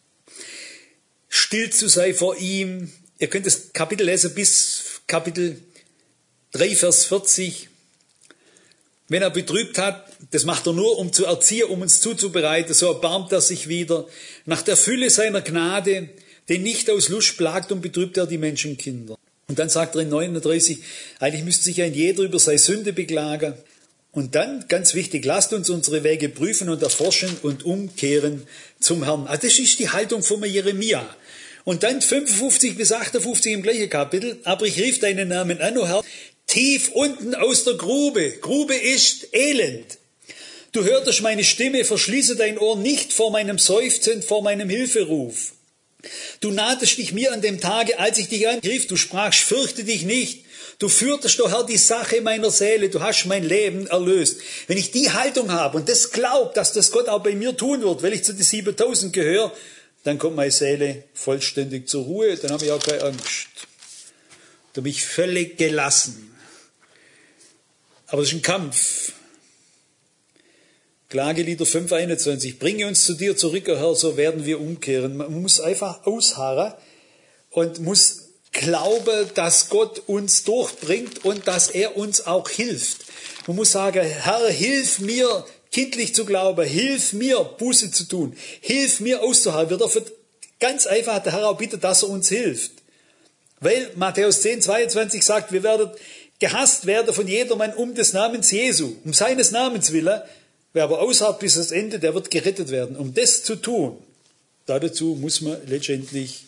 still zu sein vor ihm. Ihr könnt das Kapitel lesen bis Kapitel drei, Vers vierzig. Wenn er betrübt hat, das macht er nur, um zu erziehen, um uns zuzubereiten, so erbarmt er sich wieder. Nach der Fülle seiner Gnade, den nicht aus Lust plagt und betrübt er die Menschenkinder. Und dann sagt er in neununddreißig, eigentlich müsste sich ein jeder über seine Sünde beklagen. Und dann, ganz wichtig, lasst uns unsere Wege prüfen und erforschen und umkehren zum Herrn. Also das ist die Haltung von Jeremia. Und dann fünfundfünfzig bis achtundfünfzig im gleichen Kapitel, aber ich rief deinen Namen an, o Herr, tief unten aus der Grube. Grube ist Elend. Du hörtest meine Stimme, verschließe dein Ohr nicht vor meinem Seufzen, vor meinem Hilferuf. Du nahtest dich mir an dem Tage, als ich dich angriff, du sprachst, fürchte dich nicht. Du führtest, o Herr, die Sache meiner Seele, du hast mein Leben erlöst. Wenn ich die Haltung habe und das glaube, dass das Gott auch bei mir tun wird, weil ich zu den siebentausend gehöre, dann kommt meine Seele vollständig zur Ruhe, dann habe ich auch keine Angst. Da bin ich völlig gelassen. Aber es ist ein Kampf. Klagelieder fünf einundzwanzig. Bringe uns zu dir zurück, o Herr, so werden wir umkehren. Man muss einfach ausharren und muss glauben, dass Gott uns durchbringt und dass er uns auch hilft. Man muss sagen, Herr, hilf mir, kindlich zu glauben, hilf mir, Buße zu tun, hilf mir auszuharren. Wir dürfen ganz einfach der Herr auch bitten, dass er uns hilft. Weil Matthäus zehn zweiundzwanzig sagt, wir werden gehasst werden von jedermann um des Namens Jesu, um seines Namens willen. Wer aber ausharrt bis das Ende, der wird gerettet werden. Um das zu tun, dazu muss man letztendlich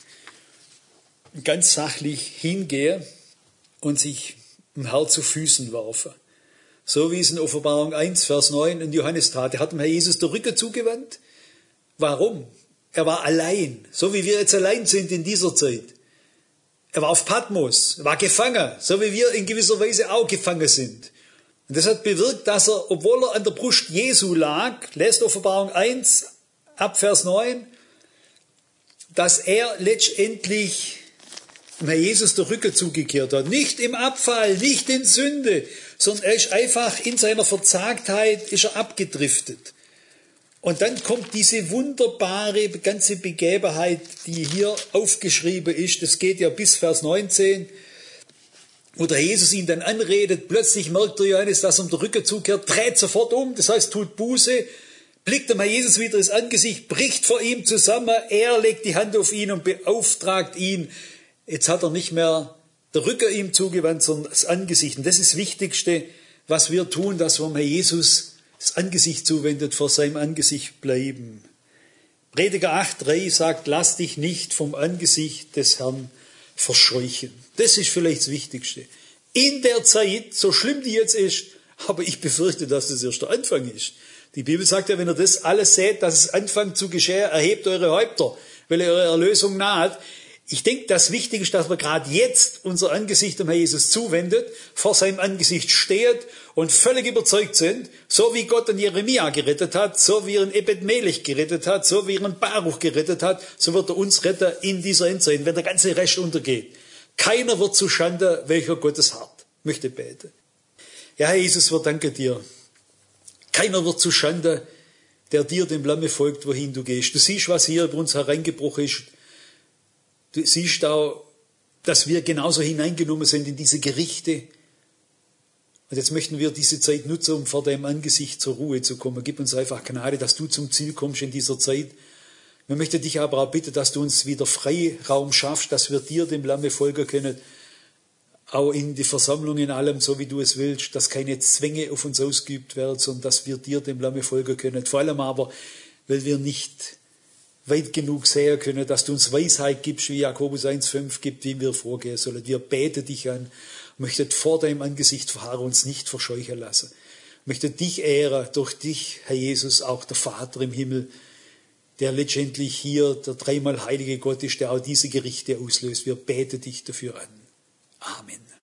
ganz sachlich hingehen und sich dem Herrn zu Füßen werfen. So wie es in Offenbarung eins, Vers neun in Johannes tat. Er hat dem Herr Jesus den Rücken zugewandt. Warum? Er war allein, so wie wir jetzt allein sind in dieser Zeit. Er war auf Patmos, er war gefangen, so wie wir in gewisser Weise auch gefangen sind. Und das hat bewirkt, dass er, obwohl er an der Brust Jesu lag, lest Offenbarung eins, ab Vers neun, dass er letztendlich dem Herr Jesus den Rücken zugekehrt hat. Nicht im Abfall, nicht in Sünde, sondern er ist einfach in seiner Verzagtheit ist er abgedriftet. Und dann kommt diese wunderbare ganze Begebenheit, die hier aufgeschrieben ist. Das geht ja bis Vers neunzehn. Wo der Jesus ihn dann anredet, plötzlich merkt der Johannes, dass er den Rücken zukehrt, dreht sofort um, das heißt, tut Buße, blickt dem Herr Jesus wieder ins Angesicht, bricht vor ihm zusammen, er legt die Hand auf ihn und beauftragt ihn. Jetzt hat er nicht mehr der Rücken ihm zugewandt, sondern das Angesicht. Und das ist das Wichtigste, was wir tun, dass wir dem Herr Jesus das Angesicht zuwendet, vor seinem Angesicht bleiben. Prediger acht drei sagt, lass dich nicht vom Angesicht des Herrn verscheuchen. Das ist vielleicht das Wichtigste. In der Zeit, so schlimm die jetzt ist, aber ich befürchte, dass das erst der Anfang ist. Die Bibel sagt ja, wenn ihr das alles seht, dass es anfängt zu geschehen, erhebt eure Häupter, weil eure Erlösung naht. Ich denke, das Wichtige ist, dass wir gerade jetzt unser Angesicht dem Herrn Jesus zuwendet, vor seinem Angesicht steht und völlig überzeugt sind, so wie Gott einen Jeremia gerettet hat, so wie er einen Ebed-Melech gerettet hat, so wie er einen Baruch gerettet hat, so wird er uns retten in dieser Endzeit, wenn der ganze Rest untergeht. Keiner wird zu Schande, welcher Gottes hart. Möchte beten. Ja, Herr Jesus, wir danken dir. Keiner wird zu Schande, der dir dem Lamme folgt, wohin du gehst. Du siehst, was hier über uns hereingebrochen ist. Du siehst auch, dass wir genauso hineingenommen sind in diese Gerichte. Und jetzt möchten wir diese Zeit nutzen, um vor deinem Angesicht zur Ruhe zu kommen. Gib uns einfach Gnade, dass du zum Ziel kommst in dieser Zeit. Wir möchten dich aber auch bitten, dass du uns wieder Freiraum schaffst, dass wir dir, dem Lamme, folgen können. Auch in die Versammlung, in allem, so wie du es willst, dass keine Zwänge auf uns ausgeübt werden, sondern dass wir dir, dem Lamme, folgen können. Vor allem aber, weil wir nicht weit genug sehen können, dass du uns Weisheit gibst, wie Jakobus eins fünf gibt, wie wir vorgehen sollen. Wir beten dich an, möchten vor deinem Angesicht verharren, uns nicht verscheuchen lassen. Möchten dich ehren, durch dich, Herr Jesus, auch der Vater im Himmel, der letztendlich hier der dreimal heilige Gott ist, der auch diese Gerichte auslöst. Wir beten dich dafür an. Amen.